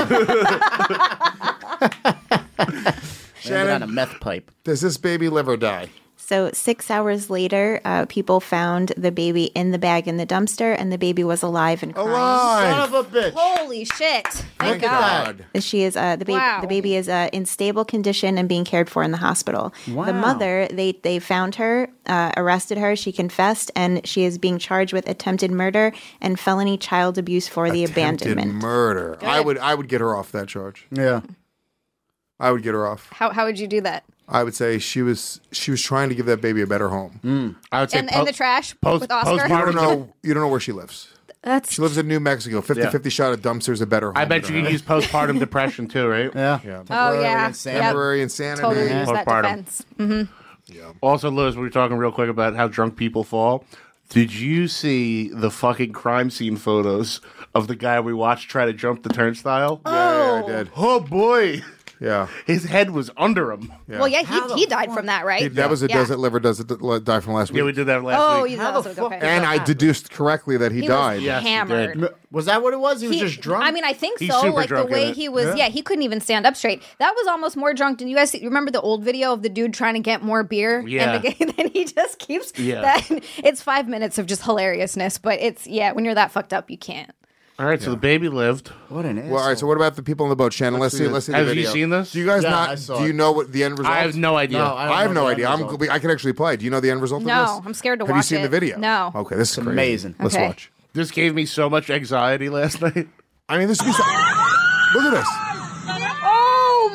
Landed on a meth pipe. Does this baby live or die? So 6 hours later, people found the baby in the bag in the dumpster, and the baby was alive and crying. Son of a bitch. Holy shit! Thank Look at God. that. She is the baby. Wow. The baby is in stable condition and being cared for in the hospital. Wow. The mother, they found her, arrested her. She confessed, and she is being charged with attempted murder and felony child abuse for the Attempted abandonment. murder. I would get her off that charge. Yeah. I would get her off. How would you do that? I would say she was trying to give that baby a better home. I would say In the trash post- with Oscar. postpartum- You don't know where she lives. That's She lives in New Mexico. 50-50 shot at dumpster's a better home. I bet you can use postpartum depression too, right? Yeah. oh yeah. insanity. Yep. temporary insanity. Totally use that Postpartum. defense. Mm-hmm. Also, Lewis, we were talking real quick about how drunk people fall. Did you see the fucking crime scene photos of the guy we watched try to jump the turnstile? Yeah, I did. Oh boy, Yeah. his head was under him. Well, yeah, he died from that, right? That was a Yeah. does it live or does it die from last week? Yeah, we did that last Oh, week. you How also the go fuck- okay. And I deduced correctly that he He died. was Yes, he hammered. did. Was that what it was? He was just drunk? I mean, I think He's so. super Like the drunk in way it. he was, he couldn't even stand up straight. That was almost more drunk than you guys. Remember the old video of the dude trying to get more beer? Yeah. And then he just keeps Yeah. that. It's 5 minutes of just hilariousness, but it's, when you're that fucked up, you can't. All right, so the baby lived. What an asshole. Well, all right. So what about the people on the boat, Shannon? Let's see. Let's see the Have video. you seen this? Do you guys Yeah, I not? saw Do you it. know what the end result? I have no idea. No, I have no the idea. end result. I can actually play. Do you know the end result of this? No, I'm scared to Have watch you seen it. the video? No. Okay, this is crazy. amazing. Let's Okay. watch. This gave me so much anxiety last night. I mean, this would be. Look at this. Oh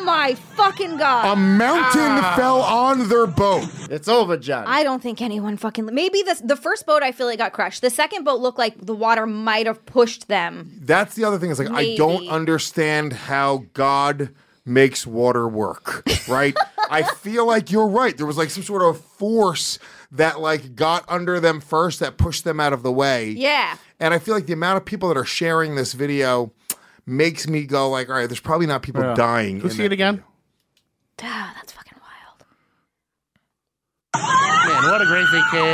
Oh my fucking god! A mountain fell on their boat. It's over, John. I don't think anyone fucking. Maybe the first boat I feel like got crushed. The second boat looked like the water might have pushed them. That's the other thing. Is like I don't understand how God makes water work. Right? I feel like you're right. There was like some sort of force that like got under them first that pushed them out of the way. Yeah. And I feel like the amount of people that are sharing this video makes me go like, all right, there's probably not people dying. Go see it again. That's fucking Man, what a great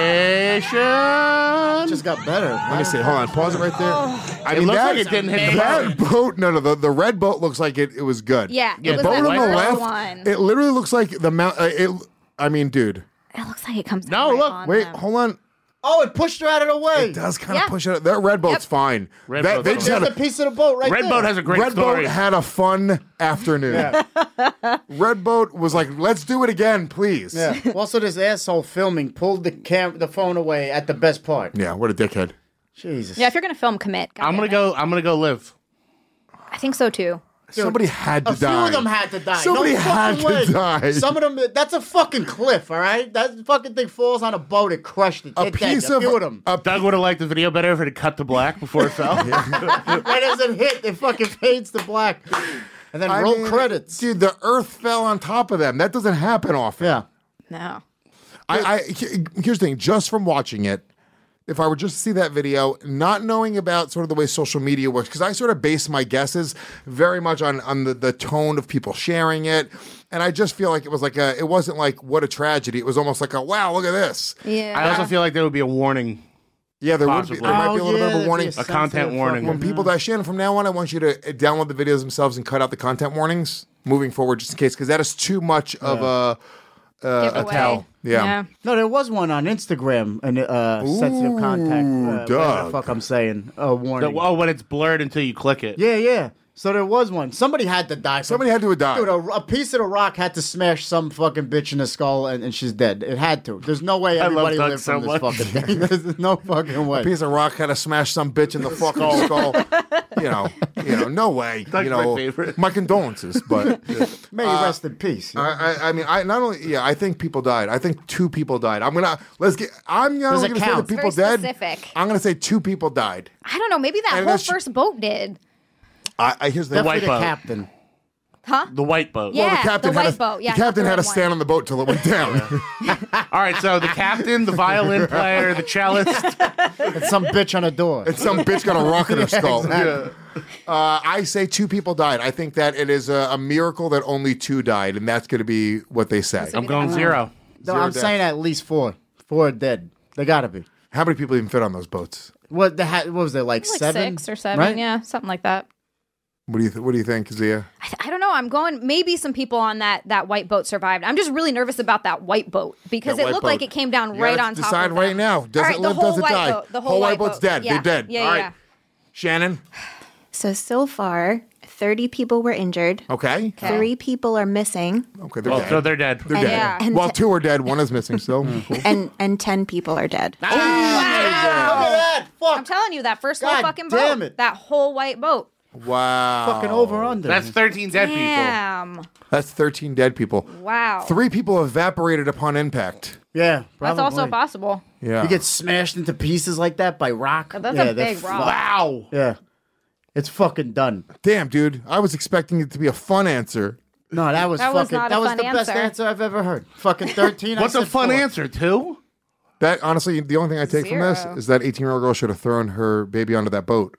vacation. Just got better. Let me see. Hold on. Pause it right there. I It looks like it didn't hit the that boat. No, the red boat looks like it was good. Yeah, the it was boat that on the first left. one. It literally looks like the mount. I mean, dude. It looks like it comes. No, right look. on Wait, them. hold on. Oh, it pushed her out of the way. It does kind of push it. That red boat's fine. Red That- boat's they fine. just had There's a piece of the boat right Red there. Boat has a great Red story. Boat had a fun afternoon. Red Boat was like, let's do it again, please. Yeah. Also, this asshole filming pulled the phone away at the best part. Yeah, what a dickhead. Jesus. Yeah, if you're gonna film, commit. God I'm damn gonna it. go live. I think so too. Somebody had to A few die. of them had to die. Somebody no had fucking way. to die. Some of them, that's a fucking cliff, all right? That fucking thing falls on a boat, it crushed it. A They're dead. piece A of few of them. Doug would have liked the video better if it had cut to black before it fell. Right as it hit, it fucking fades to black. And then roll credits. Dude, the earth fell on top of them. That doesn't happen often. Yeah. No. Here's the thing. Just from watching it, if I were just to see that video, not knowing about sort of the way social media works, because I sort of base my guesses very much on the tone of people sharing it. And I just feel like it was like it wasn't like, what a tragedy. It was almost like wow, look at this. Yeah. I also feel like there would be a warning. Yeah, there Possibly. might be a little bit of a warning. A content warning. When people die, Shannon, from now on, I want you to download the videos themselves and cut out the content warnings moving forward, just in case, because that is too much of a tell. Yeah. No, there was one on Instagram, and sensitive contact. Whatever Doug. the fuck I'm saying. A warning. When it's blurred until you click it. Yeah. So there was one. Somebody had to die. Somebody had to die. Dude, a piece of the rock had to smash some fucking bitch in the skull, and she's dead. It had to. There's no way everybody Doug lived so from this much. fucking thing. There's no fucking way. A piece of rock had to smash some bitch in the fucking skull. No way. Doug's my favorite. My condolences, but May you rest in peace. I mean, I not only I think people died. I think 2 people died. I'm not Does going it to say the count? people It's very dead. specific. I'm going to say 2 people died. I don't know. Maybe that And whole that's- first boat did. Here's the Definitely white the boat. captain. Huh? The white boat. Yeah. the captain the had white boat. Yeah, the captain not had the to red stand one. on the boat till it went down. All right, so the captain, the violin player, the cellist. And some bitch on a door. And some bitch got a rock in her skull. exactly. I say 2 people died. I think that it is a miracle that only 2 died, and that's going to be what they say. I'm going 0. No, 0 I'm deaths. saying at least 4. 4 are dead. They gotta be. How many people even fit on those boats? What was there, like 7? 6 or 7. Right? Yeah, something like that. What do you think, Zia? I don't know. I'm going. Maybe some people on that white boat survived. I'm just really nervous about that white boat because That it white looked boat. like it came down You right gotta on top. decide of right them. now. Does All it right, live? the whole Does it white die? Boat, the whole white boat. boat's dead. Yeah. They're dead. Yeah, All right. yeah. Shannon. So far, 30 people were injured. Okay. 3 people are missing. Okay. They're Well, dead. so they're dead. They're dead. Yeah. And Well, 2 are dead. 1 is missing still. Cool. And 10 people are dead. Look at that. Fuck. I'm telling you, that first God whole fucking boat, damn it. that whole white boat. Wow. Fucking over under. That's 13 dead people. Damn. That's 13 dead people. Wow. 3 people evaporated upon impact. Yeah, That's also probably. possible. Yeah. You get smashed into pieces like that by rock. That's yeah, a they're big rock. Wow. Yeah. It's fucking done. Damn, dude. I was expecting it to be a fun answer. No, that was That was fucking not a that was fun the best answer. answer I've ever heard. Fucking 13. What's I a said fun 4. answer? 2? That honestly, the only thing I take from this 0. is that 18-year-old girl should have thrown her baby onto that boat.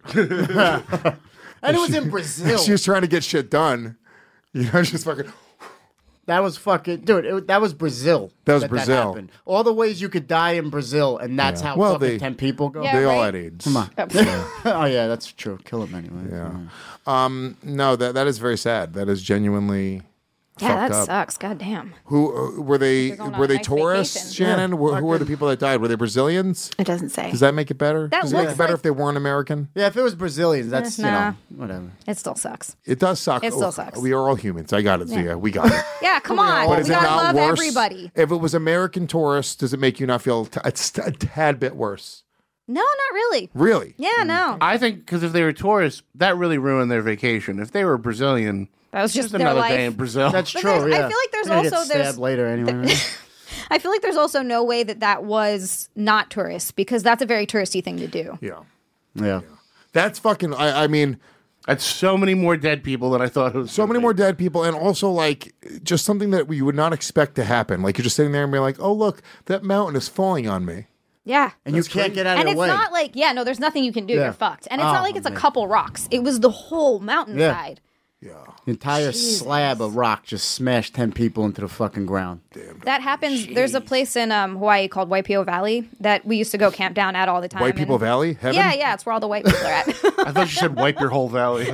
And it was in Brazil. She was trying to get shit done. You know, just fucking. That was fucking dude. That was Brazil. That was Brazil. happened. All the ways you could die in Brazil, and that's how Well, fucking they- 10 people go. Yeah, They all right. had AIDS. Come on. Oh yeah, that's true. Kill them anyway. Yeah. No, that is very sad. That is genuinely Yeah, fucked that up. sucks. God damn. Who were they? They're going on Were a they nice tourists, vacation. Shannon? Yeah, Who were the people that died? Were they Brazilians? It doesn't say. Does that make it better? That Does it make looks it better like- if they weren't American? Yeah, if it was Brazilians, that's Nah. whatever. It still sucks. It does suck. It still sucks. We are all humans. I got it, Zia. We got it. Yeah, come on. But We is it gotta not love worse? everybody. If it was American tourists, does it make you not feel a tad bit worse? No, not really. Really? Yeah, no. I think because if they were tourists, that really ruined their vacation. If they were Brazilian, That was just their another life. day in Brazil. That's But true. I Yeah. feel like there's You're gonna also get stabbed later anyway. Right? I feel like there's also no way that was not tourists, because that's a very touristy thing to do. Yeah. That's fucking. I mean, that's so many more dead people than I thought it was. So many more dead people, and also like just something that we would not expect to happen. Like you're just sitting there and being like, "Oh look, that mountain is falling on me." Yeah. And you can't get out And of it's the way. not like, there's nothing you can do. Yeah. You're fucked. And it's Oh, not like it's a man. couple rocks. It was the whole mountainside. The entire slab of rock just smashed 10 people into the fucking ground. That happens. There's a place in Hawaii called Waipio Valley that we used to go camp down at all the time. White People and- Valley? Heaven? Yeah, it's where all the white people are at. I thought you said wipe your whole valley.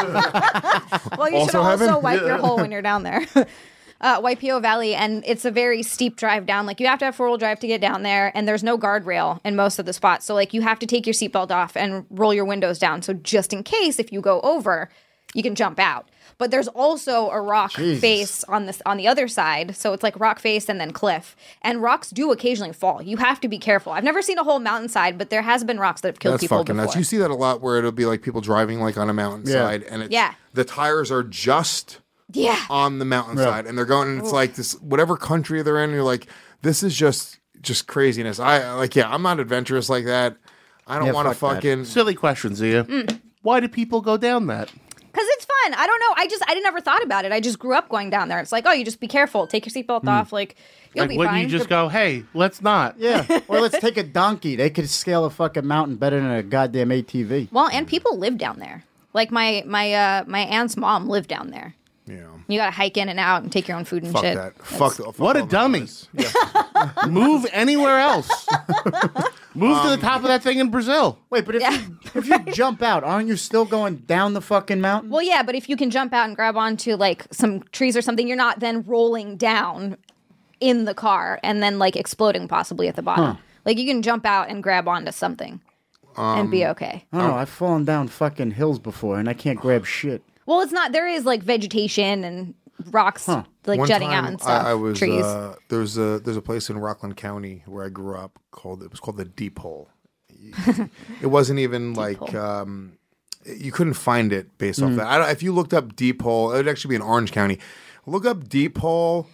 Well, you should Also also heaven? wipe your Yeah. hole when you're down there. Waipio Valley, and it's a very steep drive down. Like, you have to have four-wheel drive to get down there, and there's no guardrail in most of the spots. So, like, you have to take your seatbelt off and roll your windows down. So just in case, if you go over, you can jump out. But there's also a rock face on the other side. So it's like rock face and then cliff. And rocks do occasionally fall. You have to be careful. I've never seen a whole mountainside, but there has been rocks that have killed That's people fucking before. nuts. You see that a lot where it'll be like people driving like on a mountainside, and it's, the tires are just on the mountainside, and they're going, and it's like this whatever country they're in. You're like, this is just craziness. I'm not adventurous like that. I don't want to fucking silly question, Zia. Why do people go down that? Because it's fun. I don't know. I never thought about it. I just grew up going down there. It's like, oh, you just be careful. Take your seatbelt off. Like, you'll be wouldn't fine. you just go, hey, let's not? Yeah. Or let's take a donkey. They could scale a fucking mountain better than a goddamn ATV. Well, and people live down there. Like, my aunt's mom lived down there. Yeah. You got to hike in and out and take your own food and Fuck shit. that. Fuck What a dummy. Move anywhere else. Move to the top of that thing in Brazil. Wait, but if you jump out, aren't you still going down the fucking mountain? Well, yeah, but if you can jump out and grab onto, like, some trees or something, you're not then rolling down in the car and then, like, exploding possibly at the bottom. Huh. Like, you can jump out and grab onto something and be okay. I don't know. I've fallen down fucking hills before, and I can't grab shit. Well, it's not. There is, like, vegetation and rocks, like, One jutting time out and stuff. I was trees. there's a place in Rockland County where I grew up called the Deep Hole. It wasn't even like you couldn't find it based off that. If you looked up Deep Hole, it would actually be in Orange County. Look up Deep Hole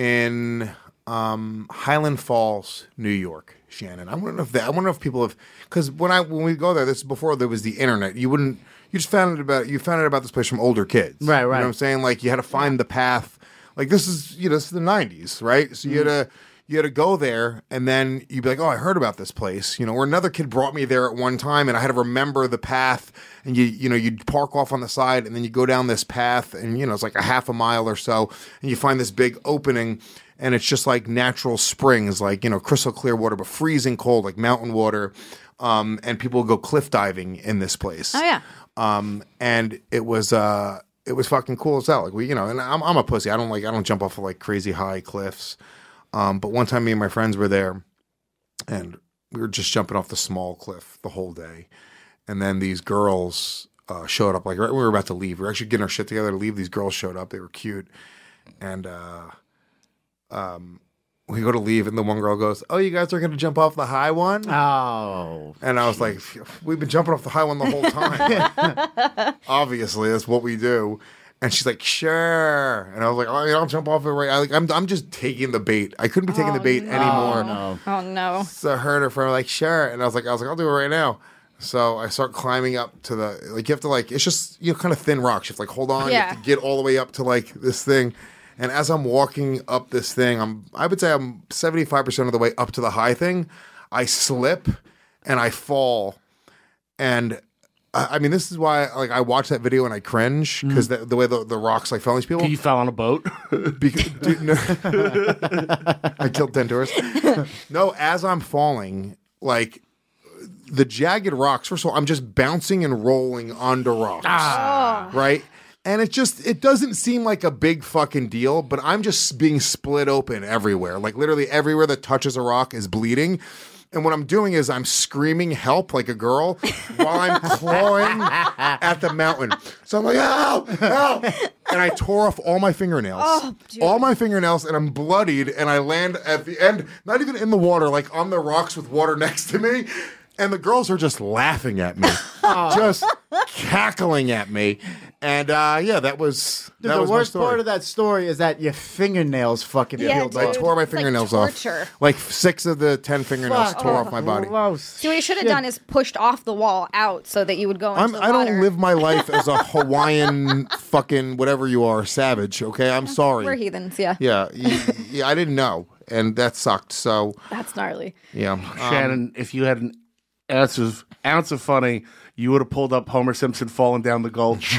in Highland Falls, New York. Shannon, I wonder if people have, because when we go there, this is before there was the internet. You just found out about this place from older kids, Right. You know what I'm saying? Like you had to find the path. Like this is the 90s, right? So you had to go there, and then you'd be like, oh, I heard about this place, or another kid brought me there at one time, and I had to remember the path. And you'd park off on the side, and then you go down this path, and it's like a half a mile or so, and you find this big opening. And it's just like natural springs, like, crystal clear water, but freezing cold, like mountain water. And people go cliff diving in this place. Oh, yeah. And it was fucking cool as hell. Like and I'm a pussy. I don't jump off of like crazy high cliffs. But one time me and my friends were there, and we were just jumping off the small cliff the whole day. And then these girls showed up, like right when we were about to leave. We were actually getting our shit together to leave. These girls showed up. They were cute. And, we go to leave, and the one girl goes, oh, you guys are going to jump off the high one? Oh. And I was like, we've been jumping off the high one the whole time. Obviously, that's what we do. And she's like, sure. And I was like, I'll jump off it right. I'm just taking the bait. I couldn't be taking the bait anymore. No. Oh, no. So I heard her friend like, sure. And I was like, I'll do it right now. So I start climbing up to the, like, you have to, like, it's just, kind of thin rocks. You have to, like, hold on. You have to get all the way up to, like, this thing. And as I'm walking up this thing, I would say I'm 75% of the way up to the high thing. I slip and I fall. And I mean, this is why I watch that video and I cringe because the way the rocks fell on these people. You fell on a boat? Dude, no. I killed 10 tourists. No, as I'm falling, the jagged rocks, first of all, I'm just bouncing and rolling onto rocks. Right? And it doesn't seem like a big fucking deal, but I'm just being split open everywhere. Like literally everywhere that touches a rock is bleeding. And what I'm doing is I'm screaming help like a girl while I'm clawing at the mountain. So I'm like, help, help. And I tore off all my fingernails. Oh, dude. All my fingernails, and I'm bloodied, and I land at the end, not even in the water, like on the rocks with water next to me. And the girls are just laughing at me, just cackling at me. And that was Dude, that the was worst my story. part of that story is that your fingernails fucking peeled I off. tore my It's like fingernails torture. off. Like 6 of the 10 fingernails Fuck. tore off my body. Gross. See, what you should have done is pushed off the wall out so that you would go into the I water. don't live my life as a Hawaiian fucking whatever you are savage. Okay, I'm sorry. We're heathens, yeah. Yeah, I didn't know, and that sucked. So That's gnarly. yeah, Shannon, if you had an ounce of funny, you would have pulled up Homer Simpson falling down the gulch.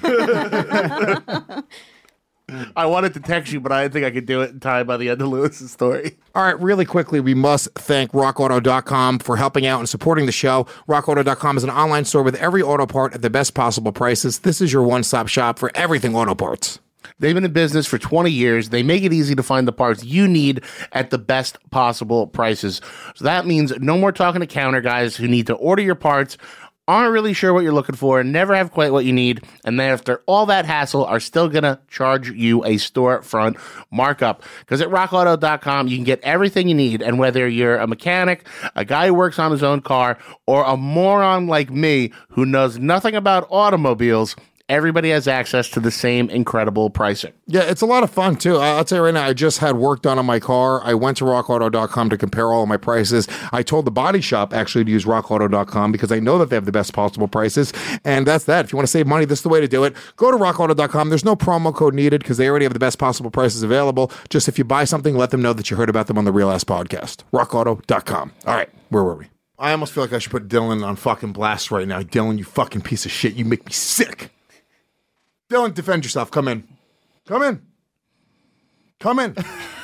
I wanted to text you, but I didn't think I could do it in time by the end of Lewis's story. All right, really quickly, we must thank RockAuto.com for helping out and supporting the show. RockAuto.com is an online store with every auto part at the best possible prices. This is your one-stop shop for everything auto parts. They've been in business for 20 years. They make it easy to find the parts you need at the best possible prices. So that means no more talking to counter guys who need to order your parts, aren't really sure what you're looking for, never have quite what you need, and then after all that hassle are still going to charge you a storefront markup. Because at rockauto.com, you can get everything you need, and whether you're a mechanic, a guy who works on his own car, or a moron like me who knows nothing about automobiles, everybody has access to the same incredible pricing. Yeah, it's a lot of fun, too. I'll tell you right now, I just had work done on my car. I went to rockauto.com to compare all of my prices. I told the body shop, actually, to use rockauto.com because I know that they have the best possible prices. And that's that. If you want to save money, this is the way to do it. Go to rockauto.com. There's no promo code needed because they already have the best possible prices available. Just if you buy something, let them know that you heard about them on the Real Ass Podcast. rockauto.com. All right, where were we? I almost feel like I should put Dylan on fucking blast right now. Dylan, you fucking piece of shit. You make me sick. Dylan, defend yourself. Come in. Come in. Come in.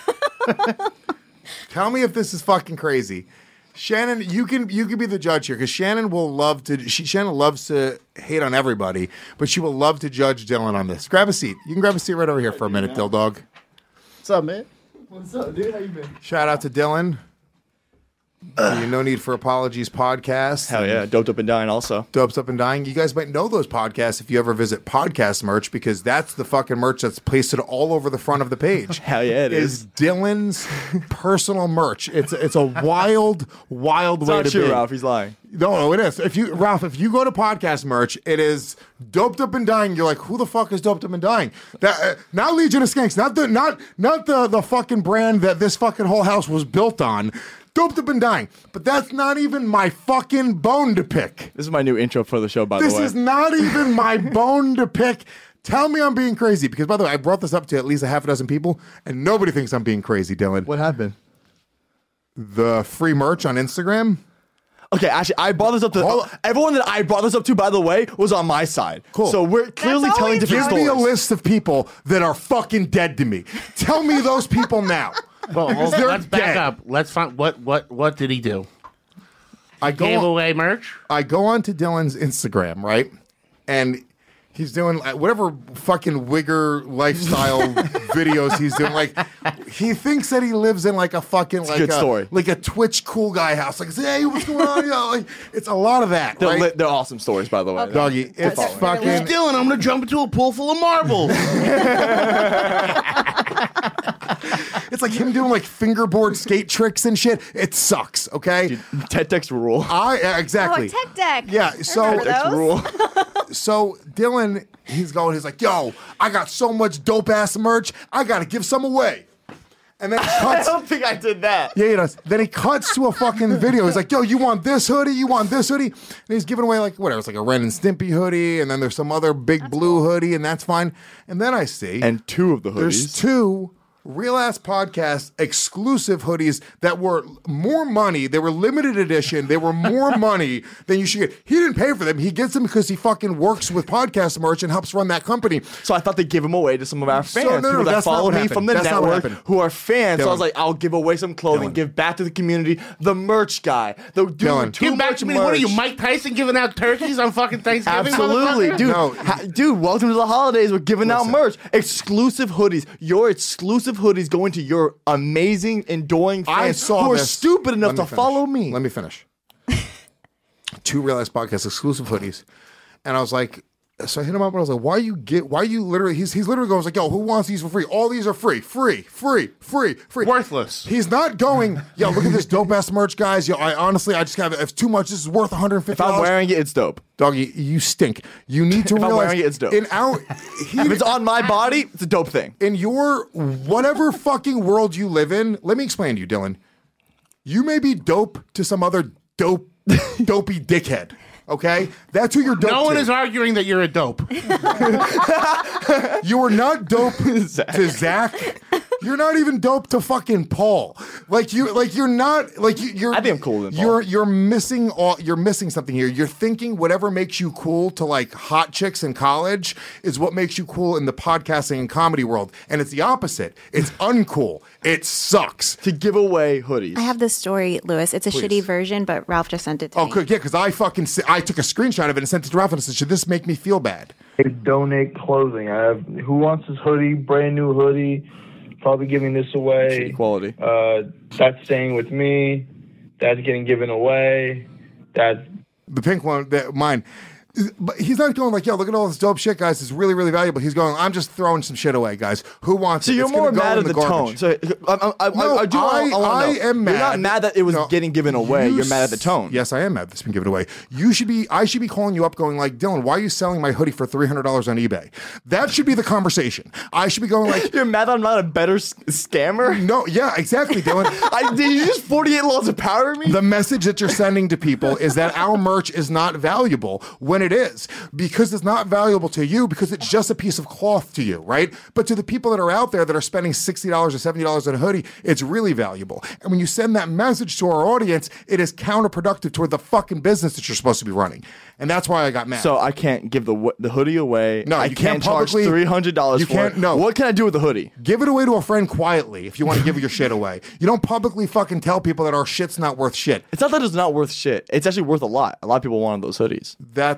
Tell me if this is fucking crazy. Shannon, you can be the judge here because Shannon loves to hate on everybody, but she will love to judge Dylan on this. Grab a seat. You can grab a seat right over here for a minute, Dill Dog. What's up, man? What's up, dude? How you been? Shout out to Dylan. No Need for Apologies podcast. Hell yeah. Doped Up and Dying also. Doped Up and Dying. You guys might know those podcasts if you ever visit Podcast Merch because that's the fucking merch that's pasted all over the front of the page. Hell yeah, it is. Dylan's personal merch. It's a wild way to be. It's not true, Ralph. He's lying. No, it is. If you go to Podcast Merch, it is Doped Up and Dying. You're like, who the fuck is Doped Up and Dying? That not Legion of Skanks, not the fucking brand that this fucking whole house was built on. Doped Up and Dying. But that's not even my fucking bone to pick. This is my new intro for the show, by the way. This is not even my bone to pick. Tell me I'm being crazy. Because, by the way, I brought this up to at least a half a dozen people, and nobody thinks I'm being crazy, Dylan. What happened? The free merch on Instagram. Okay, actually, I brought this up to... everyone that I brought this up to, by the way, was on my side. Cool. So we're clearly telling different stories. Give me a list of people that are fucking dead to me. Tell me those people now. Well, let's back up. Let's find what did he do? I gave away merch. I go on to Dylan's Instagram, right? And he's doing whatever fucking wigger lifestyle videos he's doing. Like he thinks that he lives in like a fucking story. Like a Twitch cool guy house. Like, hey, what's going on? Like it's a lot of that. Right? They're awesome stories, by the way. Okay. Doggy, it's fucking. Dylan, I'm gonna jump into a pool full of marbles. It's like him doing like fingerboard skate tricks and shit. It sucks, okay? Dude, Tech Deck's rule. Exactly. Oh, Tech Deck. Yeah, so Remember those? rule. So Dylan, he's like, yo, I got so much dope ass merch, I gotta give some away. And then he cuts. I don't think I did that. Yeah, he does. Then he cuts to a fucking video. He's like, yo, you want this hoodie? You want this hoodie? And he's giving away like whatever. It's like a Ren and Stimpy hoodie, and then there's some other big blue hoodie, and that's fine. And then I see and two of the hoodies. There's two Real Ass Podcast exclusive hoodies that were more money. They were limited edition. They were more money than you should get. He didn't pay for them. He gets them because he fucking works with Podcast Merch and helps run that company. So I thought they'd give them away to some of our fans people that follow me from the network who are fans. Dylan. So I was like, I'll give away some clothing, give back to the community. The merch guy. The dude, Dylan. Give back to me. What are you, Mike Tyson, giving out turkeys on fucking Thanksgiving? Absolutely, dude. Dude, welcome to the holidays. We're giving out merch. Exclusive hoodies. Your exclusive hoodies going to your amazing, enduring fans who are stupid enough to follow me. Let me finish. Two Real Ass Podcast exclusive hoodies. And I was like, So I hit him up and I was like, why you literally, he's literally going like, yo, who wants these for free? All these are free. Worthless. He's not going, yo, look at this dope ass merch, guys. Yo, I just got, it's too much. This is worth $150. If I'm wearing it, it's dope. Doggy, you stink. You need to if realize. I'm wearing it, it's dope. If it's on my body, it's a dope thing. In your whatever fucking world you live in, let me explain to you, Dylan. You may be dope to some other dopey dickhead. Okay? That's who you're dope to. No one is arguing that you're a dope. You are not dope to Zach. You're not even dope to fucking Paul. You're not you're. I think I'm cooler than Paul. You're missing something here. You're thinking whatever makes you cool to like hot chicks in college is what makes you cool in the podcasting and comedy world, and it's the opposite. It's uncool. It sucks to give away hoodies. I have this story, Lewis. It's a Please. shitty version, but Ralph just sent it to me. Oh, good. Yeah, because I took a screenshot of it and sent it to Ralph and I said, should this make me feel bad? Donate clothing. I have who wants this hoodie? Brand new hoodie. Probably giving this away. Quality. That's staying with me. That's getting given away. That's the pink one. Mine. But he's not going like, yo, look at all this dope shit, guys. It's really, really valuable. He's going, I'm just throwing some shit away, guys. Who wants it? So you're It's more gonna go mad in at the garbage. tone. So I am mad. You're not mad that it was getting given away. You're mad at the tone. Yes, I am mad that it's been given away. I should be calling you up going like, Dylan, why are you selling my hoodie for $300 on eBay? That should be the conversation. I should be going like, you're mad that I'm not a better scammer? No, yeah, exactly, Dylan. Did you just 48 laws of power me? The message that you're sending to people is that our merch is not valuable when it is. Because it's not valuable to you because it's just a piece of cloth to you, right? But to the people that are out there that are spending $60 or $70 on a hoodie, it's really valuable. And when you send that message to our audience, it is counterproductive toward the fucking business that you're supposed to be running. And that's why I got mad. So I can't give the hoodie away. No, I you can't charge $300 you for can't, it. No. What can I do with the hoodie? Give it away to a friend quietly if you want to give your shit away. You don't publicly fucking tell people that our shit's not worth shit. It's not that it's not worth shit. It's actually worth a lot. A lot of people wanted those hoodies.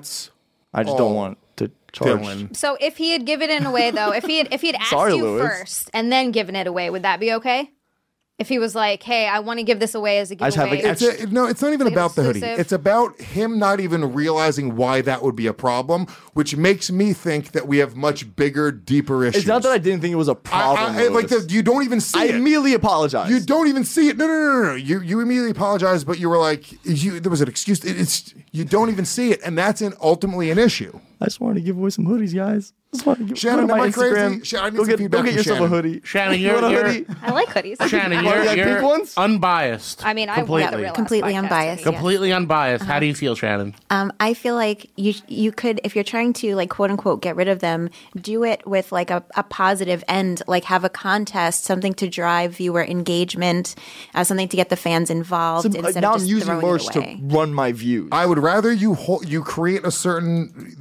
I just don't want to charge. Dylan. So if he had given it away, though, if he had asked Sorry, you Louis. first and then given it away, would that be okay? If he was like, "Hey, I want to give this away as a giveaway," it's not even Like about the hoodie. exclusive? It's about him not even realizing why that would be a problem, which makes me think that we have much bigger, deeper issues. It's not that I didn't think it was a problem. You don't even see it. I immediately apologized. You don't even see it. No. You immediately apologized, but you were like, there was an excuse. You don't even see it, and that's ultimately an issue. I just wanted to give away some hoodies, guys. Shannon, am I crazy? Go get yourself a hoodie. Shannon, You want a hoodie? I like hoodies. Shannon, You like you're pink ones? unbiased. I mean, I completely. got a real Completely unbiased. Completely unbiased. How do you feel, Shannon? I feel like you could, if you're trying to like quote unquote get rid of them, do it with like a positive end, like have a contest, something to drive viewer engagement, something to get the fans involved instead now of just I'm using throwing merch it away. to run my views. I would rather you create a certain.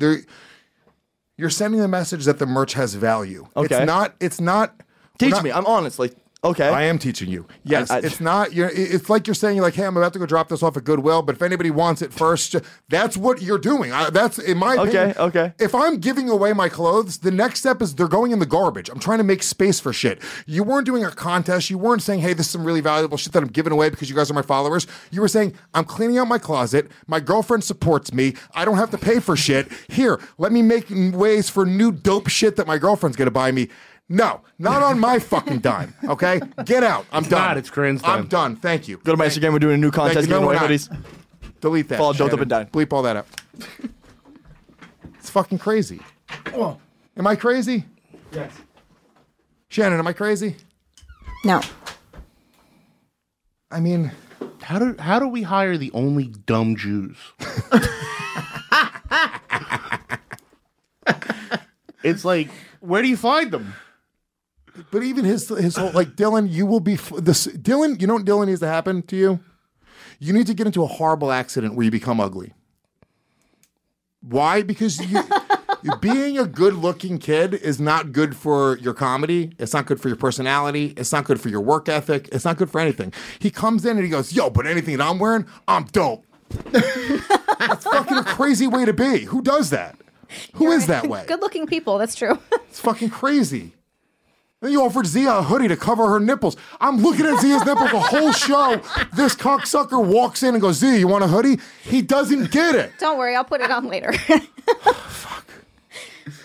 You're sending the message that the merch has value. Okay. It's not. Teach me. I'm honest. Like, okay. I am teaching you. Yes, it's not. It's like you're saying, hey, I'm about to go drop this off at Goodwill, but if anybody wants it first, that's what you're doing. That's in my opinion. Okay. If I'm giving away my clothes, the next step is they're going in the garbage. I'm trying to make space for shit. You weren't doing a contest. You weren't saying, hey, this is some really valuable shit that I'm giving away because you guys are my followers. You were saying, I'm cleaning out my closet. My girlfriend supports me. I don't have to pay for shit. Here, let me make ways for new dope shit that my girlfriend's going to buy me. No, not on my fucking dime, okay? Get out. I'm done. It's Corinne's dime. I'm done. Thank you. Go to my Instagram. We're doing a new contest giving away hoodies. Delete that. Follow Doped Up Shannon. and Down. Bleep all that out. It's fucking crazy. Am I crazy? Yes. Shannon, am I crazy? No. I mean, how do we hire the only dumb Jews? It's like, where do you find them? but even his whole, like, Dylan, you will be Dylan. You know what Dylan needs to happen to you? You need to get into a horrible accident where you become ugly. Why? Because being a good-looking kid is not good for your comedy. It's not good for your personality. It's not good for your work ethic. It's not good for anything. He comes in and he goes, yo, but anything that I'm wearing, I'm dope. That's fucking a crazy way to be. Who does that? Who is that way? Good-looking people. That's true. It's fucking crazy. Then you offered Zia a hoodie to cover her nipples. I'm looking at Zia's nipples the whole show. This cocksucker walks in and goes, Zia, you want a hoodie? He doesn't get it. Don't worry, I'll put it on later. Fuck.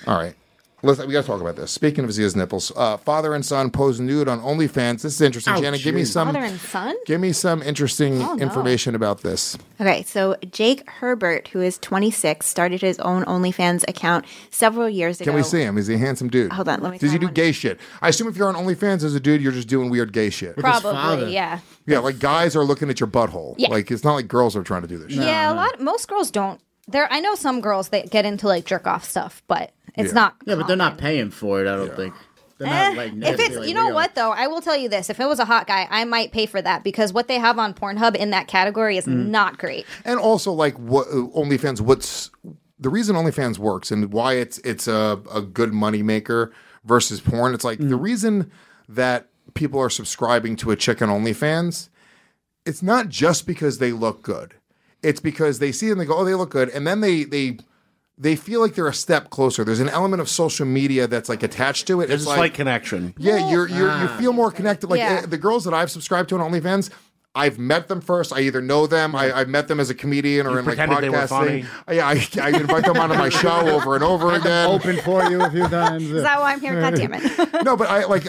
All right. Listen, we got to talk about this. Speaking of Zia's nipples, father and son pose nude on OnlyFans. This is interesting. Oh, Janet, give me some. Father and son? Give me some interesting Oh, no. information about this. Okay, so Jake Herbert, who is 26, started his own OnlyFans account several years ago. Can we see him? Is he a handsome dude? Hold on, let me Does he find do one. gay shit? I assume if you're on OnlyFans as a dude, you're just doing weird gay shit. Probably, yeah. Yeah, like guys are looking at your butthole. Yeah. Like it's not like girls are trying to do this shit. Yeah, most girls don't. I know some girls that get into like jerk off stuff, but it's not. Yeah, but they're not paying for it. I don't think. They're not like If nasty it's, like you know we are. what though, I will tell you this: if it was a hot guy, I might pay for that because what they have on Pornhub in that category is not great. And also, like, what OnlyFans? What's the reason OnlyFans works and why it's a good money maker versus porn? It's like the reason that people are subscribing to a chick on OnlyFans. It's not just because they look good. It's because they see it and they go, oh, they look good, and then they feel like they're a step closer. There's an element of social media that's like attached to it. There's It's a like slight connection. Yeah, you feel more connected. Like Yeah. the girls that I've subscribed to on OnlyFans, I've met them first. I either know them, I've met them as a comedian or in like pretended they were podcasting. funny. Yeah, I invite them onto my show over and over again. Open for you a few times. Is that why I'm here? God damn it! No, but I like,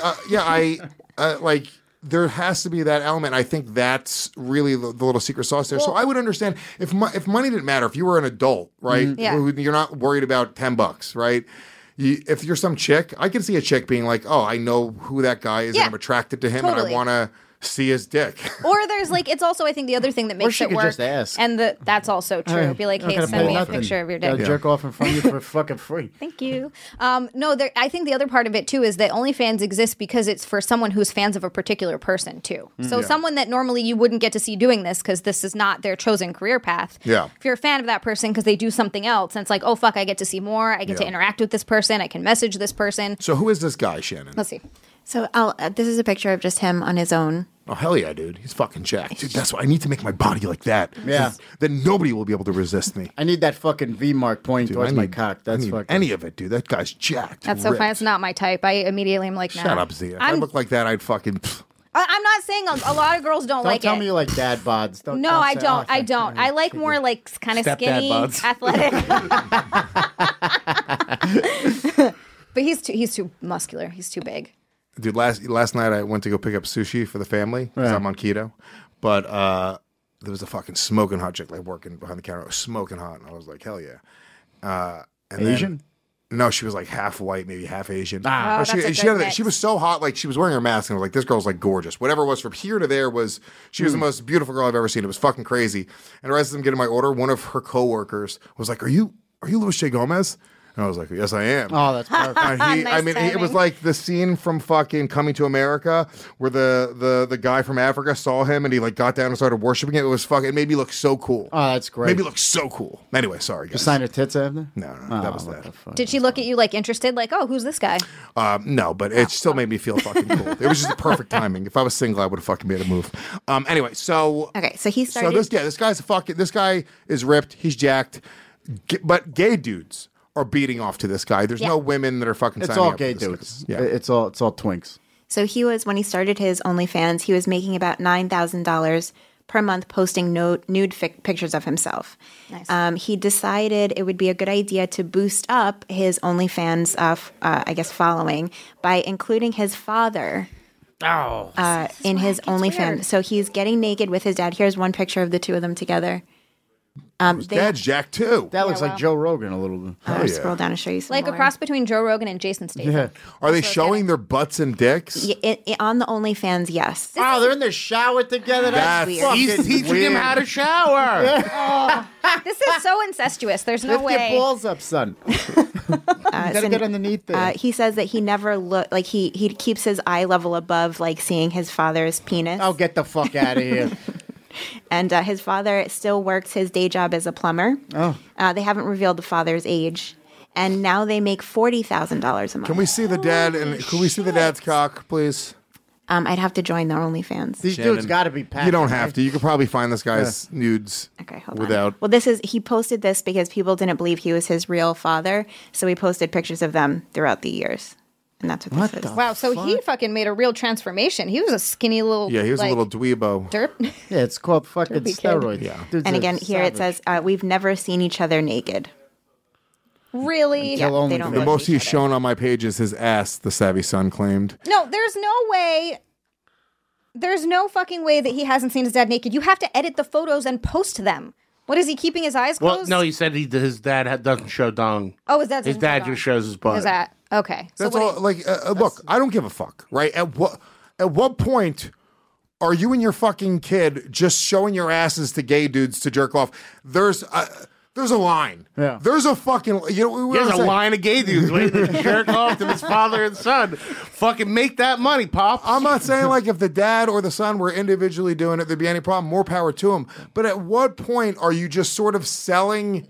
like there has to be that element. I think that's really the little secret sauce there. So I would understand if money didn't matter. If you were an adult, right? Yeah. You're not worried about $10, right? If you're some chick, I can see a chick being like, "Oh, I know who that guy is, Yeah. and I'm attracted to him, and Totally. I want to see his dick." Or there's like it's also I think the other thing that makes she it could work, just ask. and that's also true. Hey, Be like, I'm hey, not send gonna me pay a nothing. picture of your Gotta dick. jerk off in front of you for fucking free. Thank you. No, I think the other part of it too is that OnlyFans exists because it's for someone who's fans of a particular person too. So someone that normally you wouldn't get to see doing this because this is not their chosen career path. Yeah. If you're a fan of that person because they do something else, and it's like, oh fuck, I get to see more. I get to interact with this person. I can message this person. So who is this guy, Shannon? Let's see. So this is a picture of just him on his own. Oh hell yeah, dude! He's fucking jacked, dude. That's why I need to make my body like that. Yeah. Then nobody will be able to resist me. I need that fucking V mark pointing Dude, towards I my need- cock. I That's need fucking. any of it, dude. That guy's jacked. That's so ripped. fun. It's not my type. I immediately am like, nah. Shut up, Zia. If I I'm- look like that, I'd fucking. I'm not saying a lot of girls don't Don't like tell it. me you like dad bods. Don't, No, don't I say, don't. oh, I thank don't. you. I like more like kind of Stepdad skinny, buds. athletic. But he's too muscular. He's too big. Dude, last night I went to go pick up sushi for the family because Yeah. I'm on keto. But there was a fucking smoking hot chick like working behind the counter. It was smoking hot, and I was like, hell yeah. And Asian? Then, no, she was like half white, maybe half Asian. Ah. But Oh, that's a good mix. she was so hot, like she was wearing her mask, and I was like, this girl's like gorgeous. Whatever it was from here to there she was the most beautiful girl I've ever seen. It was fucking crazy. And as I'm getting my order, one of her coworkers was like, Are you Louis J. Gomez? And I was like, yes, I am. Oh, that's perfect. And Nice it was timing. like the scene from fucking Coming to America where the guy from Africa saw him and he like got down and started worshiping it. It was fucking, it made me look so cool. Oh, that's great. Made me look so cool. Anyway, sorry, guys. You signed her tits after? No, Oh, that was what that. the fuck. Did she look at you like interested? Like, oh, who's this guy? No, but it still made me feel fucking cool. It was just the perfect timing. If I was single, I would have fucking made a move. Anyway, so Okay, so he started. this guy is ripped. He's jacked. But gay dudes are beating off to this guy. There's no women that are fucking. It's signing all up for gay this dudes. guy. Yeah. It's all twinks. So when he started his OnlyFans, he was making about $9,000 per month posting nude pictures of himself. Nice. He decided it would be a good idea to boost up his OnlyFans, following by including his father in his OnlyFans. weird. So he's getting naked with his dad. Here's one picture of the two of them together. His dad's jacked too. That looks wow. like Joe Rogan a little bit. I'll scroll down and show you some Like more. a cross between Joe Rogan and Jason Statham. Yeah. Are they Also showing kidding. their butts and dicks? On the OnlyFans, yes. Oh, they're in the shower together. That's weird. fucking He's teaching weird. him how to shower. This is so incestuous. There's no Lift your way. balls up, son. You gotta get underneath there. He says that he never look like he keeps his eye level above like seeing his father's penis. Oh, get the fuck out of here. And his father still works his day job as a plumber. Oh. They haven't revealed the father's age, and now they make $40,000 a month. Can we see the dad and can we see the dad's cock, please? I'd have to join their OnlyFans. These Shannon, dudes got to be packed. You don't have to. You could probably find this guy's nudes. Okay, hold without. on. Well, he posted this because people didn't believe he was his real father, so he posted pictures of them throughout the years, and that's what this is. Wow, so he fucking made a real transformation. He was a skinny little. Yeah, he was like, a little dweebo. derp. Yeah, it's called fucking Derpy kid. steroids. Yeah. Dude's And a again, here it savage. says we've never seen each other naked. Really? Until they don't The look most each he's other. shown on my page is his ass, the savvy son claimed. No, there's no way. There's no fucking way that he hasn't seen his dad naked. You have to edit the photos and post them. What is he keeping his eyes Well, closed? no, he said his dad doesn't show dong. Oh, his dad. His dad just shows his butt. Is that okay? So That's what all. Like, look, I don't give a fuck, right? At what point are you and your fucking kid just showing your asses to gay dudes to jerk off? There's a line. Yeah. There's a fucking. There's a line of gay dudes waiting to jerk off to his father and son. Fucking make that money, Pop. I'm not saying like if the dad or the son were individually doing it, there'd be any problem. More power to them. But at what point are you just sort of selling?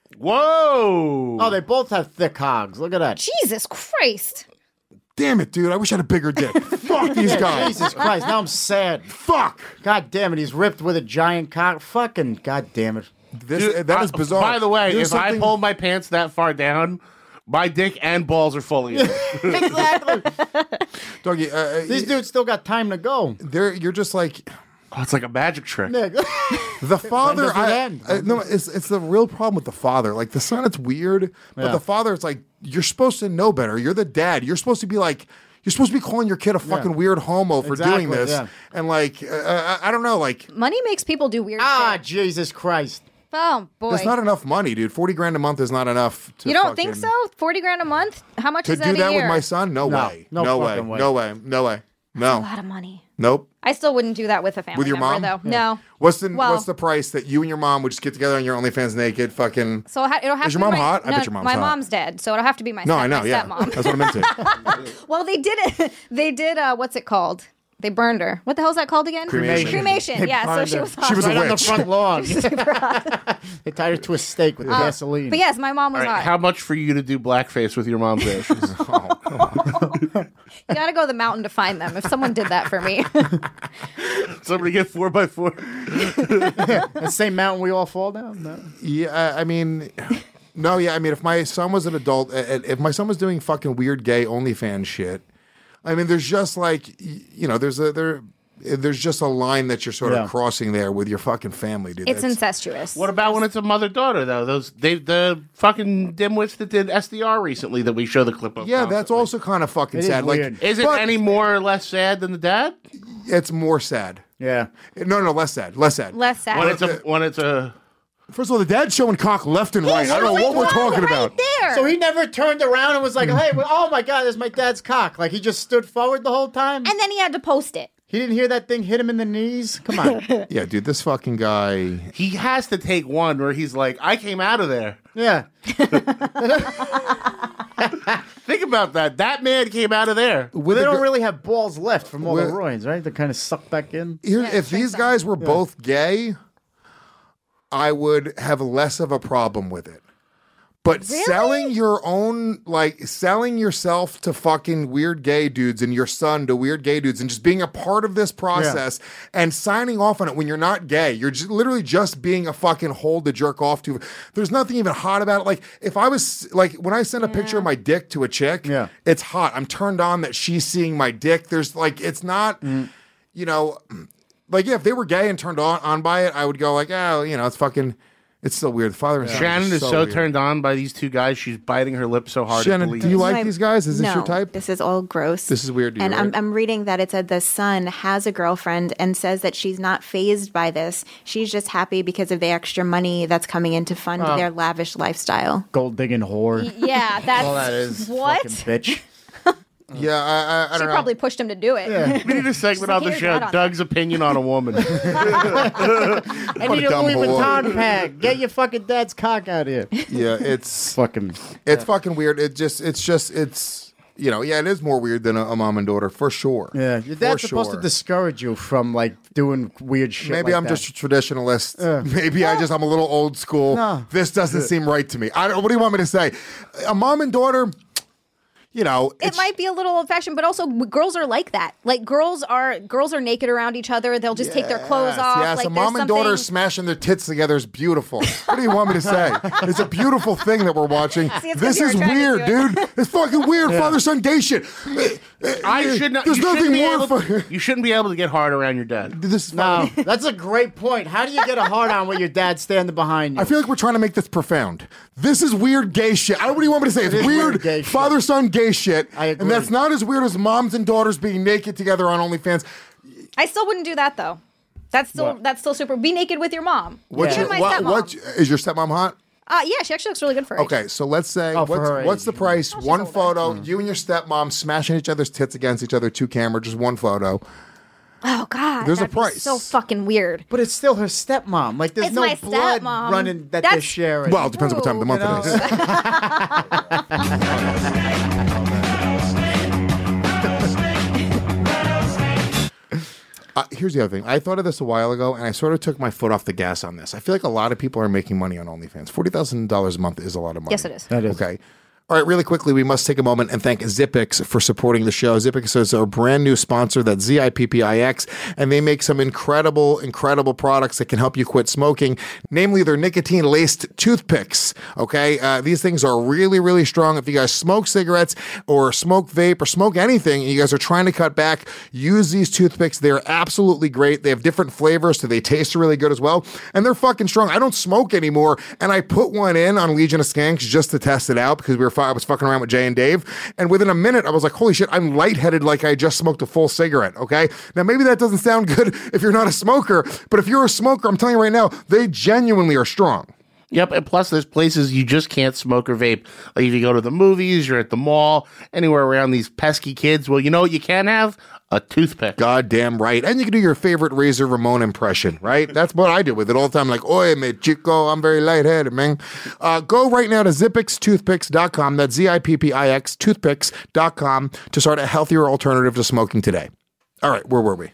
Whoa! Oh, they both have thick hogs. Look at that. Jesus Christ! Damn it, dude! I wish I had a bigger dick. Fuck these guys. Jesus Christ! Now I'm sad. Fuck. God damn it! He's ripped with a giant cock. Fucking god damn it! That is bizarre. By the way, There's if I something- pull my pants that far down, my dick and balls are fully in. Exactly. Dougie, These dudes still got time to go. You're just like. Oh, it's like a magic trick. The father, When does it end? no, it's the real problem with the father. Like the son, it's weird, but Yeah. the father, it's like you're supposed to know better. You're the dad. You're supposed to be like. You're supposed to be calling your kid a fucking weird homo for doing Exactly, this, yeah. and like I don't know, like Money makes people do weird shit. Jesus Christ! Oh boy! there's not enough money, dude. $40,000 a month is not enough. To You don't think fucking- so? 40 grand a month? How much To is that do a that year? with my son? No way. No No way. fucking way. No way. No way. A No. lot of money. Nope. I still wouldn't do that with a family With your member, mom? though. No. What's Well- the price that you and your mom would just get together on your OnlyFans naked? Fucking. So it'll have Is to your be mom my, hot? I no, bet your mom's my hot. mom's dead, so it'll have to be my No, I know. my Yeah, stepmom. that's what I'm into. Well, they did it. They did. What's it called? They burned her. What the hell is that called again? Cremation. Cremation. Yeah. So burned she her. was hot. She was a Right on the witch. front lawn. They tied her to a stake with gasoline. But yes, my mom was All right, hot. how much for you to do blackface with your mom's ashes? You gotta go to the mountain to find them. If someone did that for me, Somebody get 4x4. The same mountain we all fall down. No. Yeah, I mean, no, yeah, I mean, if my son was an adult, if my son was doing fucking weird gay OnlyFans shit, I mean, there's just like, there's just a line that you're sort of crossing there with your fucking family, dude. it's That's- incestuous. What about when it's a mother-daughter, though? The fucking dimwits that did SDR recently that we show the clip of. Yeah, that's also kind of fucking It is sad. weird. Like, Is it but any more or less sad than the dad? It's more sad. Yeah. No, less sad. Less sad. Less sad. When it's a First of all, the dad's showing cock left and right. I don't know what we're talking about. There. So he never turned around and was like, "Hey, oh my God, there's my dad's cock." Like he just stood forward the whole time. And then he had to post it. He didn't hear that thing hit him in the knees. Come on. Yeah, dude, this fucking guy. he has to take one where he's like, I came out of there. Yeah. Think about that. That man came out of there. Well, they the don't gr- really have balls left from all the With- roids, right? They kind of suck back in. Here, Yeah, if these guys were both gay, I would have less of a problem with it. But selling your own, like selling yourself to fucking weird gay dudes and your son to weird gay dudes and just being a part of this process and signing off on it when you're not gay, you're just literally just being a fucking hole to jerk off to. There's nothing even hot about it. Like if I was like, when I send a picture of my dick to a chick, it's hot. I'm turned on that she's seeing my dick. There's like, it's not, you know, like, yeah, if they were gay and turned on by it, I would go like, oh, you know, it's fucking, it's still weird. The father and son Shannon is so weird. turned on by these two guys, she's biting her lip so hard. Shannon, it do you bleeds. like these guys? Is this no, your type? This is all gross. This is weird to you, And right? I'm reading that it said the son has a girlfriend and says that she's not fazed by this. She's just happy because of the extra money that's coming in to fund their lavish lifestyle. Gold digging whore. Yeah, that's All that is. what. Fucking bitch. Yeah, I She don't know. probably pushed him to do it. We need a segment on the Here's show, that on Doug's opinion on a woman. I need a dumb Louis whore. Vuitton bag. Get your fucking dad's cock out here. Yeah, it's Fucking. fucking weird. It's you know, yeah, it is more weird than a mom and daughter for sure. Yeah, your dad's For supposed sure. to discourage you from like doing weird shit. Maybe like I'm that. just a traditionalist. Maybe I'm a little old school. No. This doesn't seem right to me. What do you want me to say? A mom and daughter, you know, It might be a little old fashioned, but also girls are like that. Like girls are naked around each other. They'll just take their clothes off. Yes, like, a mom there's and daughter something- smashing their tits together is beautiful. What do you want me to say? It's a beautiful thing that we're watching. See, it's 'cause This you're is attracted weird, to it. dude. It's fucking weird. Father-son gay shit. I should not. There's nothing more You shouldn't be able to get hard around your dad. No, that's a great point. How do you get a hard on with your dad standing behind you? I feel like we're trying to make this profound. This is weird gay shit. What do you want me to say? It's weird father-son gay shit. I agree. And that's not as weird as moms and daughters being naked together on OnlyFans. I still wouldn't do that though. That's still super. Be naked with your mom. What is your stepmom hot? Yeah, she actually looks really good for her. Okay, so let's say what's the price? Oh, one photo, you and your stepmom smashing each other's tits against each other, 2 camera, just one photo. Oh God, there's a that'd be price. so fucking weird. But it's still her stepmom. Like there's It's no my blood stepmom. running that they're sharing. Well, it depends on what time of the month it is. Here's the other thing. I thought of this a while ago, and I sort of took my foot off the gas on this. I feel like a lot of people are making money on OnlyFans. $40,000 a month is a lot of money. Yes, it is. That is. Okay. All right, really quickly, we must take a moment and thank Zippix for supporting the show. Zippix is our brand new sponsor, that's ZIPPIX, and they make some incredible, incredible products that can help you quit smoking, namely their nicotine-laced toothpicks, okay? These things are really, really strong. If you guys smoke cigarettes or smoke vape or smoke anything and you guys are trying to cut back, use these toothpicks. They're absolutely great. They have different flavors, so they taste really good as well, and they're fucking strong. I don't smoke anymore, and I put one in on Legion of Skanks just to test it out because I was fucking around with Jay and Dave, and within a minute I was like, holy shit, I'm lightheaded like I just smoked a full cigarette. Okay, now maybe that doesn't sound good if you're not a smoker, but if you're a smoker, I'm telling you right now, they genuinely are strong. Yep, and plus there's places you just can't smoke or vape. Like if you go to the movies, you're at the mall, anywhere around these pesky kids. Well, you know what you can have? A toothpick. Goddamn right. And you can do your favorite Razor Ramon impression, right? That's what I do with it all the time. Like, oye, me chico, I'm very lightheaded, man. Go right now to zippixtoothpicks.com. That's ZIPPIX toothpicks.com to start a healthier alternative to smoking today. All right, where were we?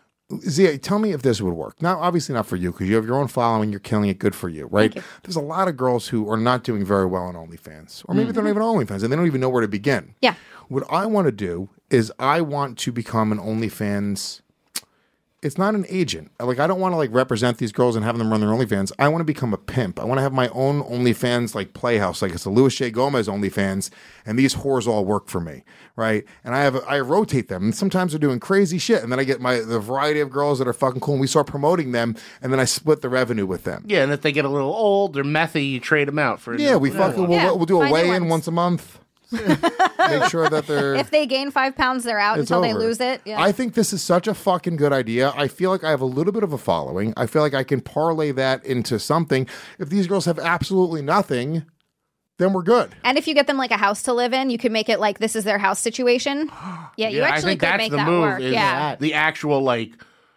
Zia, tell me if this would work. Now, obviously not for you because you have your own following. You're killing it. Good for you, right? There's a lot of girls who are not doing very well on OnlyFans. Or maybe they're not even on OnlyFans and they don't even know where to begin. Yeah. What I want to do is I want to become an OnlyFans. It's not an agent. Like, I don't want to like represent these girls and have them run their OnlyFans. I want to become a pimp. I want to have my own OnlyFans like playhouse. Like it's a Louis J. Gomez OnlyFans, and these whores all work for me, right? And I rotate them. And sometimes they're doing crazy shit, and then I get the variety of girls that are fucking cool, and we start promoting them, and then I split the revenue with them. Yeah, and if they get a little old or methy, you trade them out for. Yeah, we'll do a weigh-in once a month. Make sure that they're. If they gain 5 pounds, they're out until they lose it. Yeah. I think this is such a fucking good idea. I feel like I have a little bit of a following. I feel like I can parlay that into something. If these girls have absolutely nothing, then we're good. And if you get them like a house to live in, you can make it like this is their house situation. Yeah, you actually could make that work. Yeah, the actual like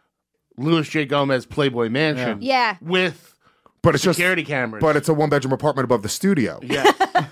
Louis J. Gomez Playboy Mansion. Yeah, with. But it's security cameras. But it's a 1-bedroom apartment above the studio. Yeah.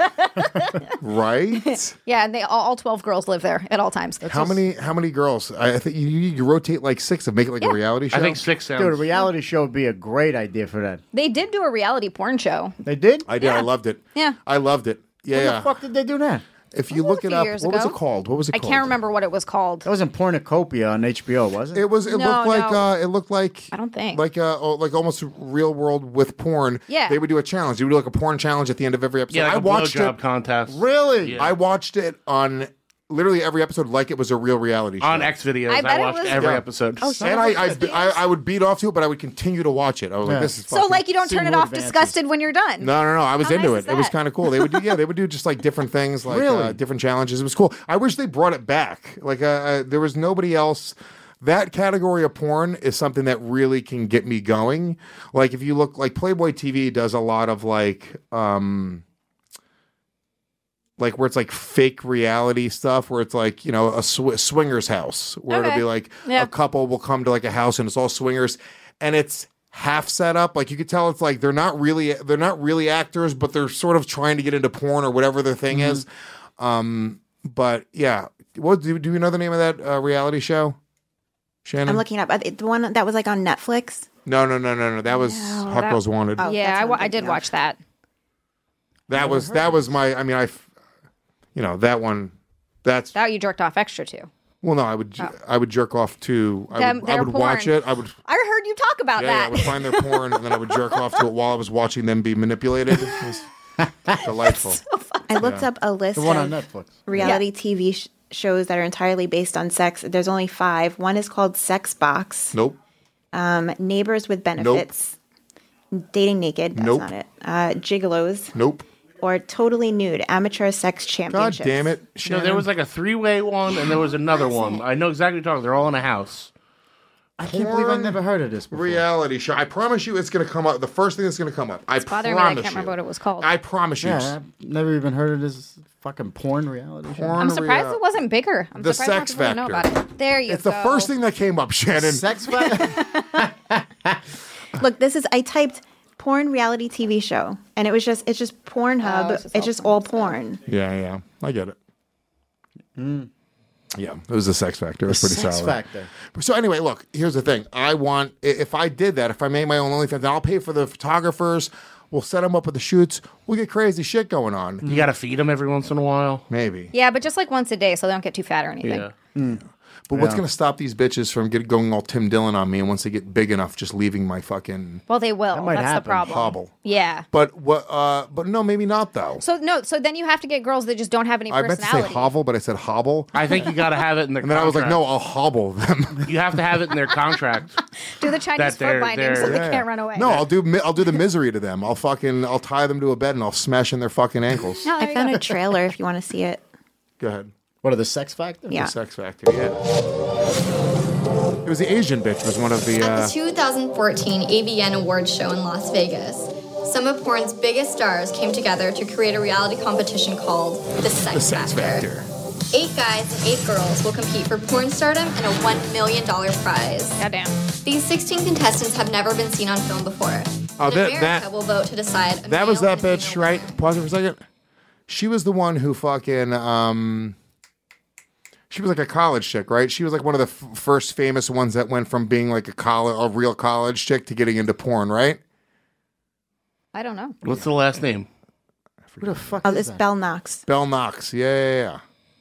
Right? Yeah, and they all 12 girls live there at all times. How many girls? I think you rotate like 6 and make it like a reality show. I think 6 sounds. Dude, a reality show would be a great idea for that. They did do a reality porn show. They did? I did. Yeah. I loved it. Yeah. I loved it. Yeah. When the fuck did they do that? If you look it up, what was it called? What was it I called? can't remember what it was called. That wasn't Pornocopia on HBO, was it? It was. It looked like. I don't think. Like almost real world with porn. Yeah. They would do a challenge. They would do like a porn challenge at the end of every episode. Yeah, like I watched blowjob it. contest. Really? Yeah. I watched it on literally every episode like it was a real reality show. On Xvideos, I watched every episode. Oh, and I would beat off to it, but I would continue to watch it. I was like, this is So fucking... like you don't turn it off disgusted when you're done. No. I was How into nice it. is It was that? kind of cool. They would do just like different things, like Really? different challenges. It was cool. I wish they brought it back. Like there was nobody else. That category of porn is something that really can get me going. Like if you look, like Playboy TV does a lot of like where it's like fake reality stuff, where it's like, you know, a swingers house, where it'll be like a couple will come to like a house and it's all swingers, and it's half set up. Like you could tell it's like they're not really actors, but they're sort of trying to get into porn or whatever their thing is. But yeah, what do you know the name of that reality show, Shannon? I'm looking up the one that was like on Netflix. No. That was Hot Girls Wanted. Oh, yeah, I did watch that. That was my. I mean, that one. That's That you jerked off extra to. well, no. I would jerk off to. I would watch porn. it. I would. I heard you talk about Yeah, that. I would find their porn and then I would jerk off to it while I was watching them be manipulated. It was delightful. I looked up a list The one on of Netflix. reality TV shows that are entirely based on sex. There's only 5. One is called Sex Box. Nope. Neighbors with Benefits. Dating Naked. That's Nope. not it. Gigolos. Nope. Or Totally Nude, Amateur Sex God Championships. damn it. No, Shannon. there was like a 3-way one, and there was another one. I know exactly what you're talking. They're all in a house. I can't believe I've never heard of this before. Reality show. I promise you it's going to come up. The first thing that's going to come up. I It's bothering promise me that I can't remember what it was called. I promise you. Yeah, I've never even heard of this fucking porn reality show. I'm surprised it wasn't bigger. I'm The surprised Sex more people don't know about it. There you It's go. the first thing that came up, Shannon. Sex Factor? Look, I typed porn reality TV show, and it's just Pornhub. It's just all porn. Yeah. I get it. Yeah, it was the Sex Factor. It was pretty Sex solid. Factor. So anyway, look, here's the thing. If I did that, if I made my own OnlyFans, then I'll pay for the photographers. We'll set them up with the shoots. We'll get crazy shit going on. You got to feed them every once in a while. Maybe. Yeah, but just like once a day so they don't get too fat or anything. Yeah. But what's going to stop these bitches from going all Tim Dillon on me, and once they get big enough, just leaving my fucking Well, they will. might That's happen. the problem. hobble? Yeah. But no, maybe not though. So then you have to get girls that just don't have any I meant to say personality. hovel, but I said hobble. I think you got to have it in their And then I was like, contract. no, I'll hobble them. You have to have it in their contract. Do the Chinese That foot they're- binding so they're- they Yeah. can't run away. No, I'll do the misery to them. I'll tie them to a bed and I'll smash in their fucking ankles. Oh, there I you found go. a trailer if you want to see it. Go ahead. What are the Sex Factor? Yeah. The Sex Factor, yeah. It was the Asian bitch. Was one of the. At the 2014 AVN Awards show in Las Vegas, some of porn's biggest stars came together to create a reality competition called The Sex Factor. 8 guys and 8 girls will compete for porn stardom and a $1 million prize. Goddamn. These 16 contestants have never been seen on film before. Oh, And that- America that- will vote to decide. A That was male that bitch, right? Pause it for a second. She was the one who fucking. She was like a college chick, right? She was like one of the first famous ones that went from being like a real college chick to getting into porn, right? I don't know. What's the last name? Who the fuck Oh, is it's that? Belle Knox. Belle Knox. Yeah.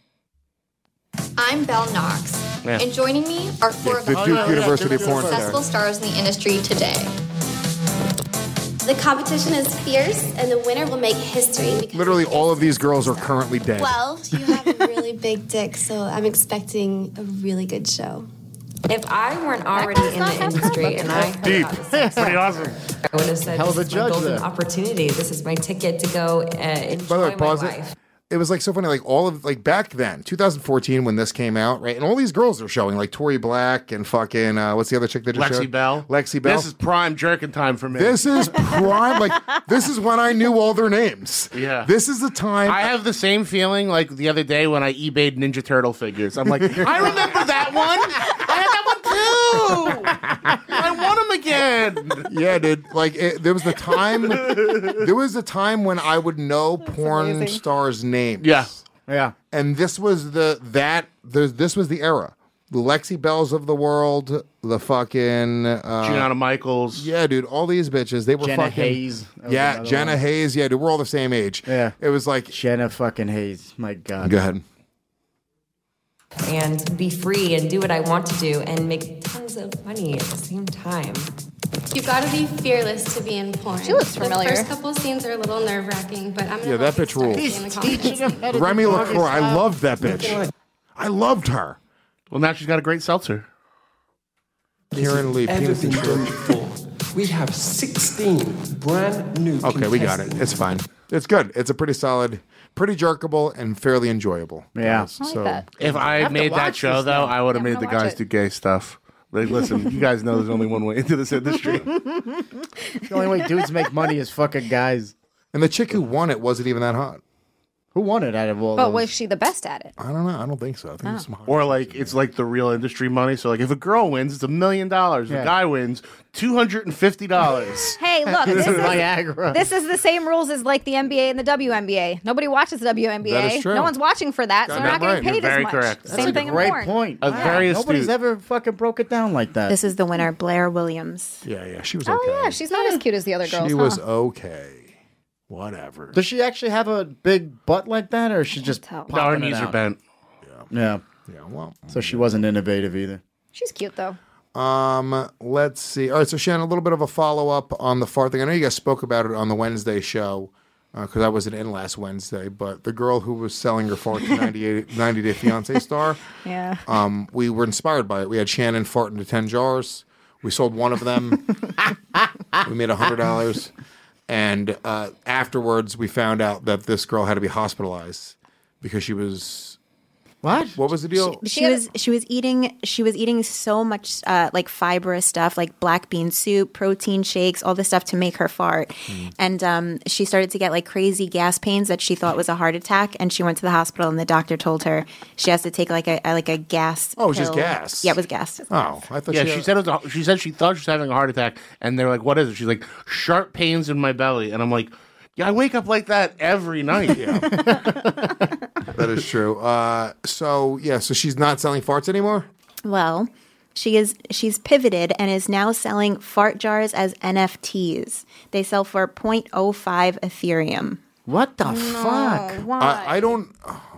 I'm Belle Knox, Yeah. and joining me are 4 of The the Duke most University porn successful star. stars in the industry today. The competition is fierce, and the winner will make history. Because, Literally all of these girls are currently dead. well, you have a really big dick, so I'm expecting a really good show. If I weren't already in the industry and I heard Deep. about the Sex Pretty Factor, awesome. I would have said, Hell of this a is my judge golden there. opportunity. This is my ticket to go enjoy By the way, my pause life. it. It was like so funny, like all of like back then, 2014 when this came out, right? And all these girls are showing, like Tori Black and fucking what's the other chick that just Lexi showed? Bell. Lexi Bell. This is prime jerking time for me. This is prime. Like this is when I knew all their names. Yeah. This is the time. I have the same feeling like the other day when I eBayed Ninja Turtle figures. I'm like, I remember that one. I had that one too. I want them again. Yeah, dude. Like there was the time. There was a time when I would know porn stars' names. Yeah. Yeah. And this was this was the era. The Lexi Bells of the world, the fucking Gianna Michaels. Yeah, dude. All these bitches, they were Jenna fucking Hayes. That was Yeah, another Jenna one. Hayes. Yeah, dude. We're all the same age. Yeah. It was like Jenna fucking Hayes. My God. Go ahead. And be free and do what I want to do and make tons of money at the same time. You've got to be fearless to be in porn. She looks familiar. The first couple scenes are a little nerve-wracking, but I'm gonna Yeah, that bitch rules. in the confidence. Remy LaCroix. I loved that bitch. I loved her. Well, now she's got a great seltzer. Kieran Lee. Ever Penis been and done Church. before. We have 16 brand new. Okay, we got it. It's fine. It's good. It's a pretty solid, pretty jerkable, and fairly enjoyable. Yeah. Guys. So If I have to made that watch show, this though, now. I would have Yeah, I'm made the gonna watch guys it. do gay stuff. Like, listen, you guys know there's only one way into this industry. The only way dudes make money is fucking guys. and the chick who won it wasn't even that hot. Who won it out of all But those? was she the best at it? I don't know. I don't think so. I think it was some hot. Or like it's like the real industry money. So like if a girl wins, it's $1 million. If Yeah. a guy wins, $250. Hey, look, This this is is Viagra. this is the same rules as like the NBA and the WNBA. Nobody watches the WNBA. That is true. No one's watching for that, so they're not Goddamn getting right. paid You're as very much. correct. That's Same like thing a in great porn. point. A very Nobody's astute. ever fucking broke it down like that. This is the winner, Blair Williams. Yeah, she was okay. Oh yeah, she's not as cute as the other girls. She huh? was okay. Whatever. Does she actually have a big butt like that, or is she just tell. No, her popping it knees are out? bent. Yeah. Yeah, well. So she wasn't innovative either. She's cute though. Let's see. All right, so Shannon, a little bit of a follow up on the fart thing. I know you guys spoke about it on the Wednesday show. because I wasn't in last Wednesday, but the girl who was selling her fart to 90 Day Fiancé star, we were inspired by it. We had Shannon fart into 10 jars. We sold one of them. We made $100. And afterwards, we found out that this girl had to be hospitalized because she was... What was the deal? She was eating so much like fibrous stuff, like black bean soup, protein shakes, all this stuff to make her fart. And she started to get like crazy gas pains that she thought was a heart attack. And she went to the hospital, and the doctor told her she has to take like a gas. Oh, it was pill. just gas. Yeah, it was gas. Oh, I thought. Yeah, she said she thought she was having a heart attack, and they're like, "What is it?" She's like, "Sharp pains in my belly," and I'm like, "Yeah, I wake up like that every night." Yeah. That is true. So she's not selling farts anymore? Well, she's pivoted and is now selling fart jars as NFTs. They sell for 0.05 Ethereum. What the fuck? Why? I don't...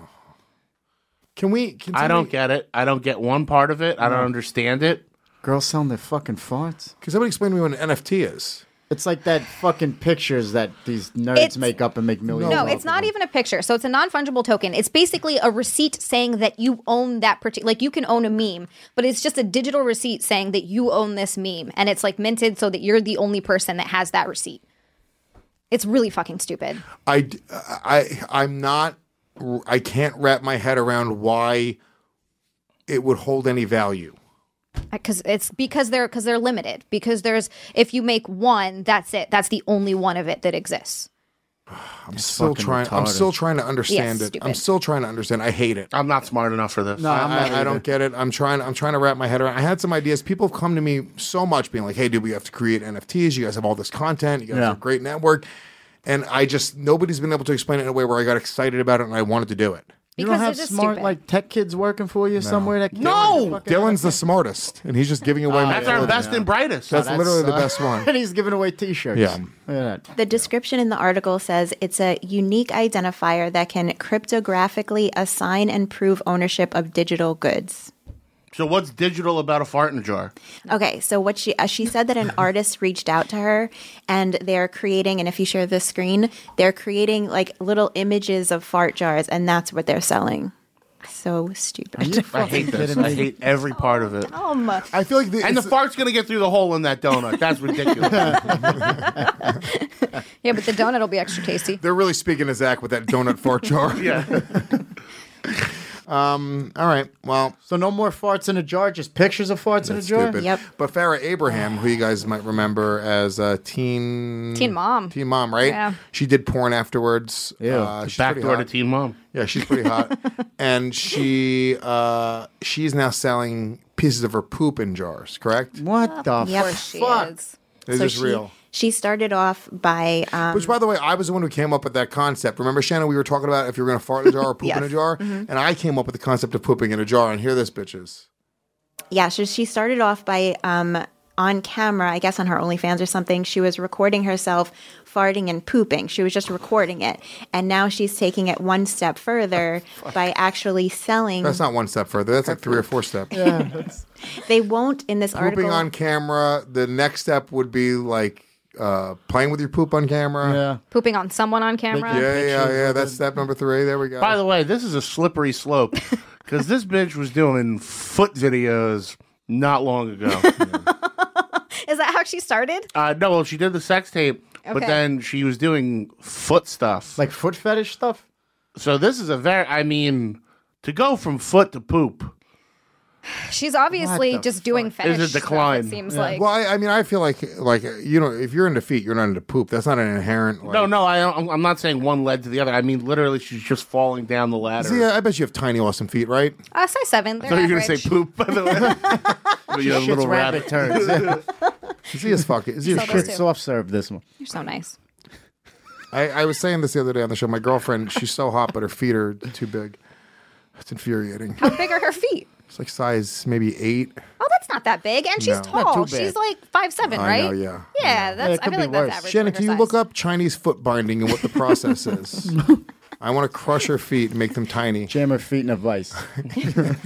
Can we... I don't get it. I don't get one part of it. I don't understand it. Girls selling their fucking farts? Can somebody explain to me what an NFT is? It's like that fucking pictures that these nerds make up and make millions. No, it's not even a picture. So it's a non-fungible token. It's basically a receipt saying that you own that particular... Like, you can own a meme, but it's just a digital receipt saying that you own this meme. And it's, like, minted so that you're the only person that has that receipt. It's really fucking stupid. I'm not... I can't wrap my head around why it would hold any value. Because they're limited. Because if you make one, that's it. That's the only one of it that exists. I'm still trying to understand it. I'm still trying to understand. I hate it. I'm not smart enough for this. No, I don't get it. I'm trying to wrap my head around. I had some ideas. People have come to me so much being like, "Hey, dude, we have to create NFTs. You guys have all this content. You guys have a great network." And nobody's been able to explain it in a way where I got excited about it and I wanted to do it. You don't have smart like tech kids working for you somewhere that Dylan's the smartest, and he's just giving away. That's our best and brightest. That's literally the best one. And he's giving away T-shirts. Yeah. Look at that. The description in the article says it's a unique identifier that can cryptographically assign and prove ownership of digital goods. So what's digital about a fart in a jar? Okay, so what she said that an artist reached out to her, and they're creating, and if you share the screen, they're creating like little images of fart jars, and that's what they're selling. So stupid. I hate this. I hate every part of it. I feel like the fart's gonna get through the hole in that donut. That's ridiculous. Yeah, but the donut will be extra tasty. They're really speaking to Zach with that donut fart jar. Yeah. All right. Well, so no more farts in a jar, just pictures of farts in a jar. Stupid. Yep. But Farrah Abraham, who you guys might remember as Teen Mom, right? Yeah. She did porn afterwards. She's backdoor to Teen Mom. Yeah, she's pretty hot, and she's now selling pieces of her poop in jars. Correct? What the fuck? Is this real? She started off by... Which, by the way, I was the one who came up with that concept. Remember, Shannon, we were talking about if you were going to fart in a jar or poop in a jar? Mm-hmm. And I came up with the concept of pooping in a jar. And here this, bitches. Yeah, so she started off by, on camera, I guess on her OnlyFans or something, she was recording herself farting and pooping. She was just recording it. And now she's taking it one step further by actually selling... That's not one step further. That's like 3 or 4 steps. Yeah. They won't, in this pooping article... on camera. The next step would be like... playing with your poop on camera. Yeah. Pooping on someone on camera. Yeah. That's step number 3. There we go. By the way, this is a slippery slope because this bitch was doing foot videos not long ago. Is that how she started? No, well, she did the sex tape, but Okay. then she was doing foot stuff. Like foot fetish stuff? So this is to go from foot to poop. She's obviously just doing fetish Is a decline. stuff, it seems like. Well, I feel like if you're into feet, you're not into poop. That's not an inherent. No, I'm not saying one led to the other. I mean, literally, she's just falling down the ladder. See, I bet you have tiny, awesome feet, right? Size 7. I thought you were going to say poop, by the way. But you have little rabbit turns. Is he as fucking? Is he a Saw those shit? too. Soft serve this one. You're so nice. I was saying this the other day on the show. My girlfriend, she's so hot, but her feet are too big. It's infuriating. How big are her feet? It's like size maybe 8. Oh, that's not that big. And she's No. tall. Not too bad. She's like 5'7", I right? know, yeah. Yeah, that's. I feel like that's average. Shannon, for can her you look size. up Chinese foot binding and what the process is? I want to crush her feet and make them tiny. Jam her feet in a vice.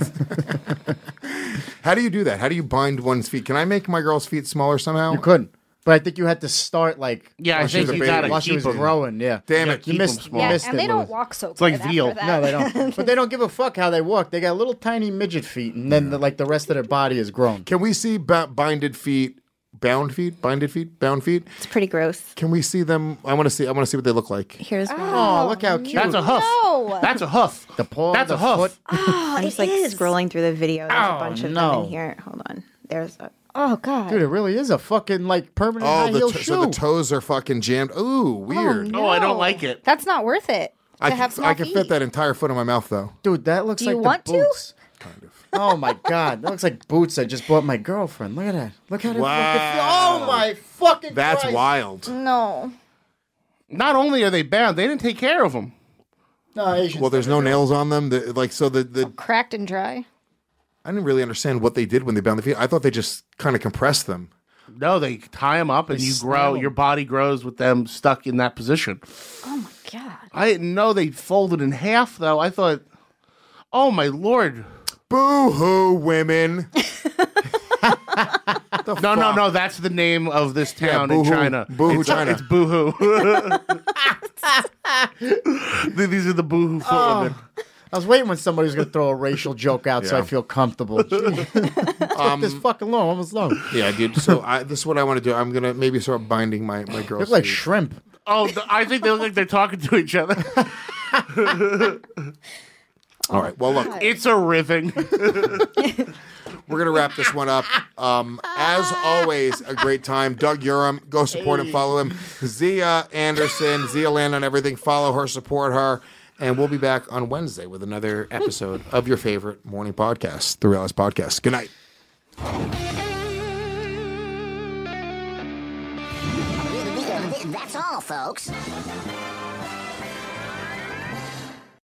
How do you do that? How do you bind one's feet? Can I make my girl's feet smaller somehow? You couldn't. But I think you had to start like I think you gotta while she keep was them. growing. Yeah, Damn it, you keep missed. them You small. Yeah, missed and it, they don't Louis. walk so It's like good after veal. that. No, they don't. But they don't give a fuck how they walk. They got little tiny midget feet, and then the rest of their body is grown. Can we see binded feet, bound feet, binded feet, bound feet? It's pretty gross. Can we see them? I want to see what they look like. Here's one. Oh, look how cute. That's a hoof. No. That's a hoof. The paw. That's the a hoof. foot. I'm just like scrolling through the video. There's a bunch of them no. in here. Hold on. There's a. Oh god. Dude, it really is a fucking like permanent high heel shoe. So the toes are fucking jammed. Ooh, weird. no. Oh, I don't like it. That's not worth it. To have small I can feet. fit that entire foot in my mouth though. Dude, that looks Do like you the want to? boots. Kind of. Oh my god, that looks like boots I just bought my girlfriend. Look at that. Look how it fucking. Oh my fucking. That's Christ. wild. No. Not only are they bound, they didn't take care of them. No, Asians Well, there's no nails on them. The Cracked and dry. I didn't really understand what they did when they bound the feet. I thought they just kind of compressed them. No, they tie them up and you grow. Your body grows with them stuck in that position. Oh my god. I didn't know they folded in half, though. I thought, oh my lord. Boo-hoo, women. No. That's the name of this town in boo-hoo. China. Boo-hoo, China. It's boo-hoo. These are the boo-hoo foot women. I was waiting when somebody was going to throw a racial joke out so I feel comfortable. Took this fucking long, almost long. Yeah, dude. So this is what I want to do. I'm going to maybe start binding my girl's Look like feet. shrimp. Oh, I think they look like they're talking to each other. All right. Well, look. It's a riffing. We're going to wrap this one up. As always, a great time. Doug Urim, go support him, follow him. Zia Anderson, Zia Land on everything. Follow her, support her. And we'll be back on Wednesday with another episode of your favorite morning podcast, The Realize Podcast. Good night. That's all, folks.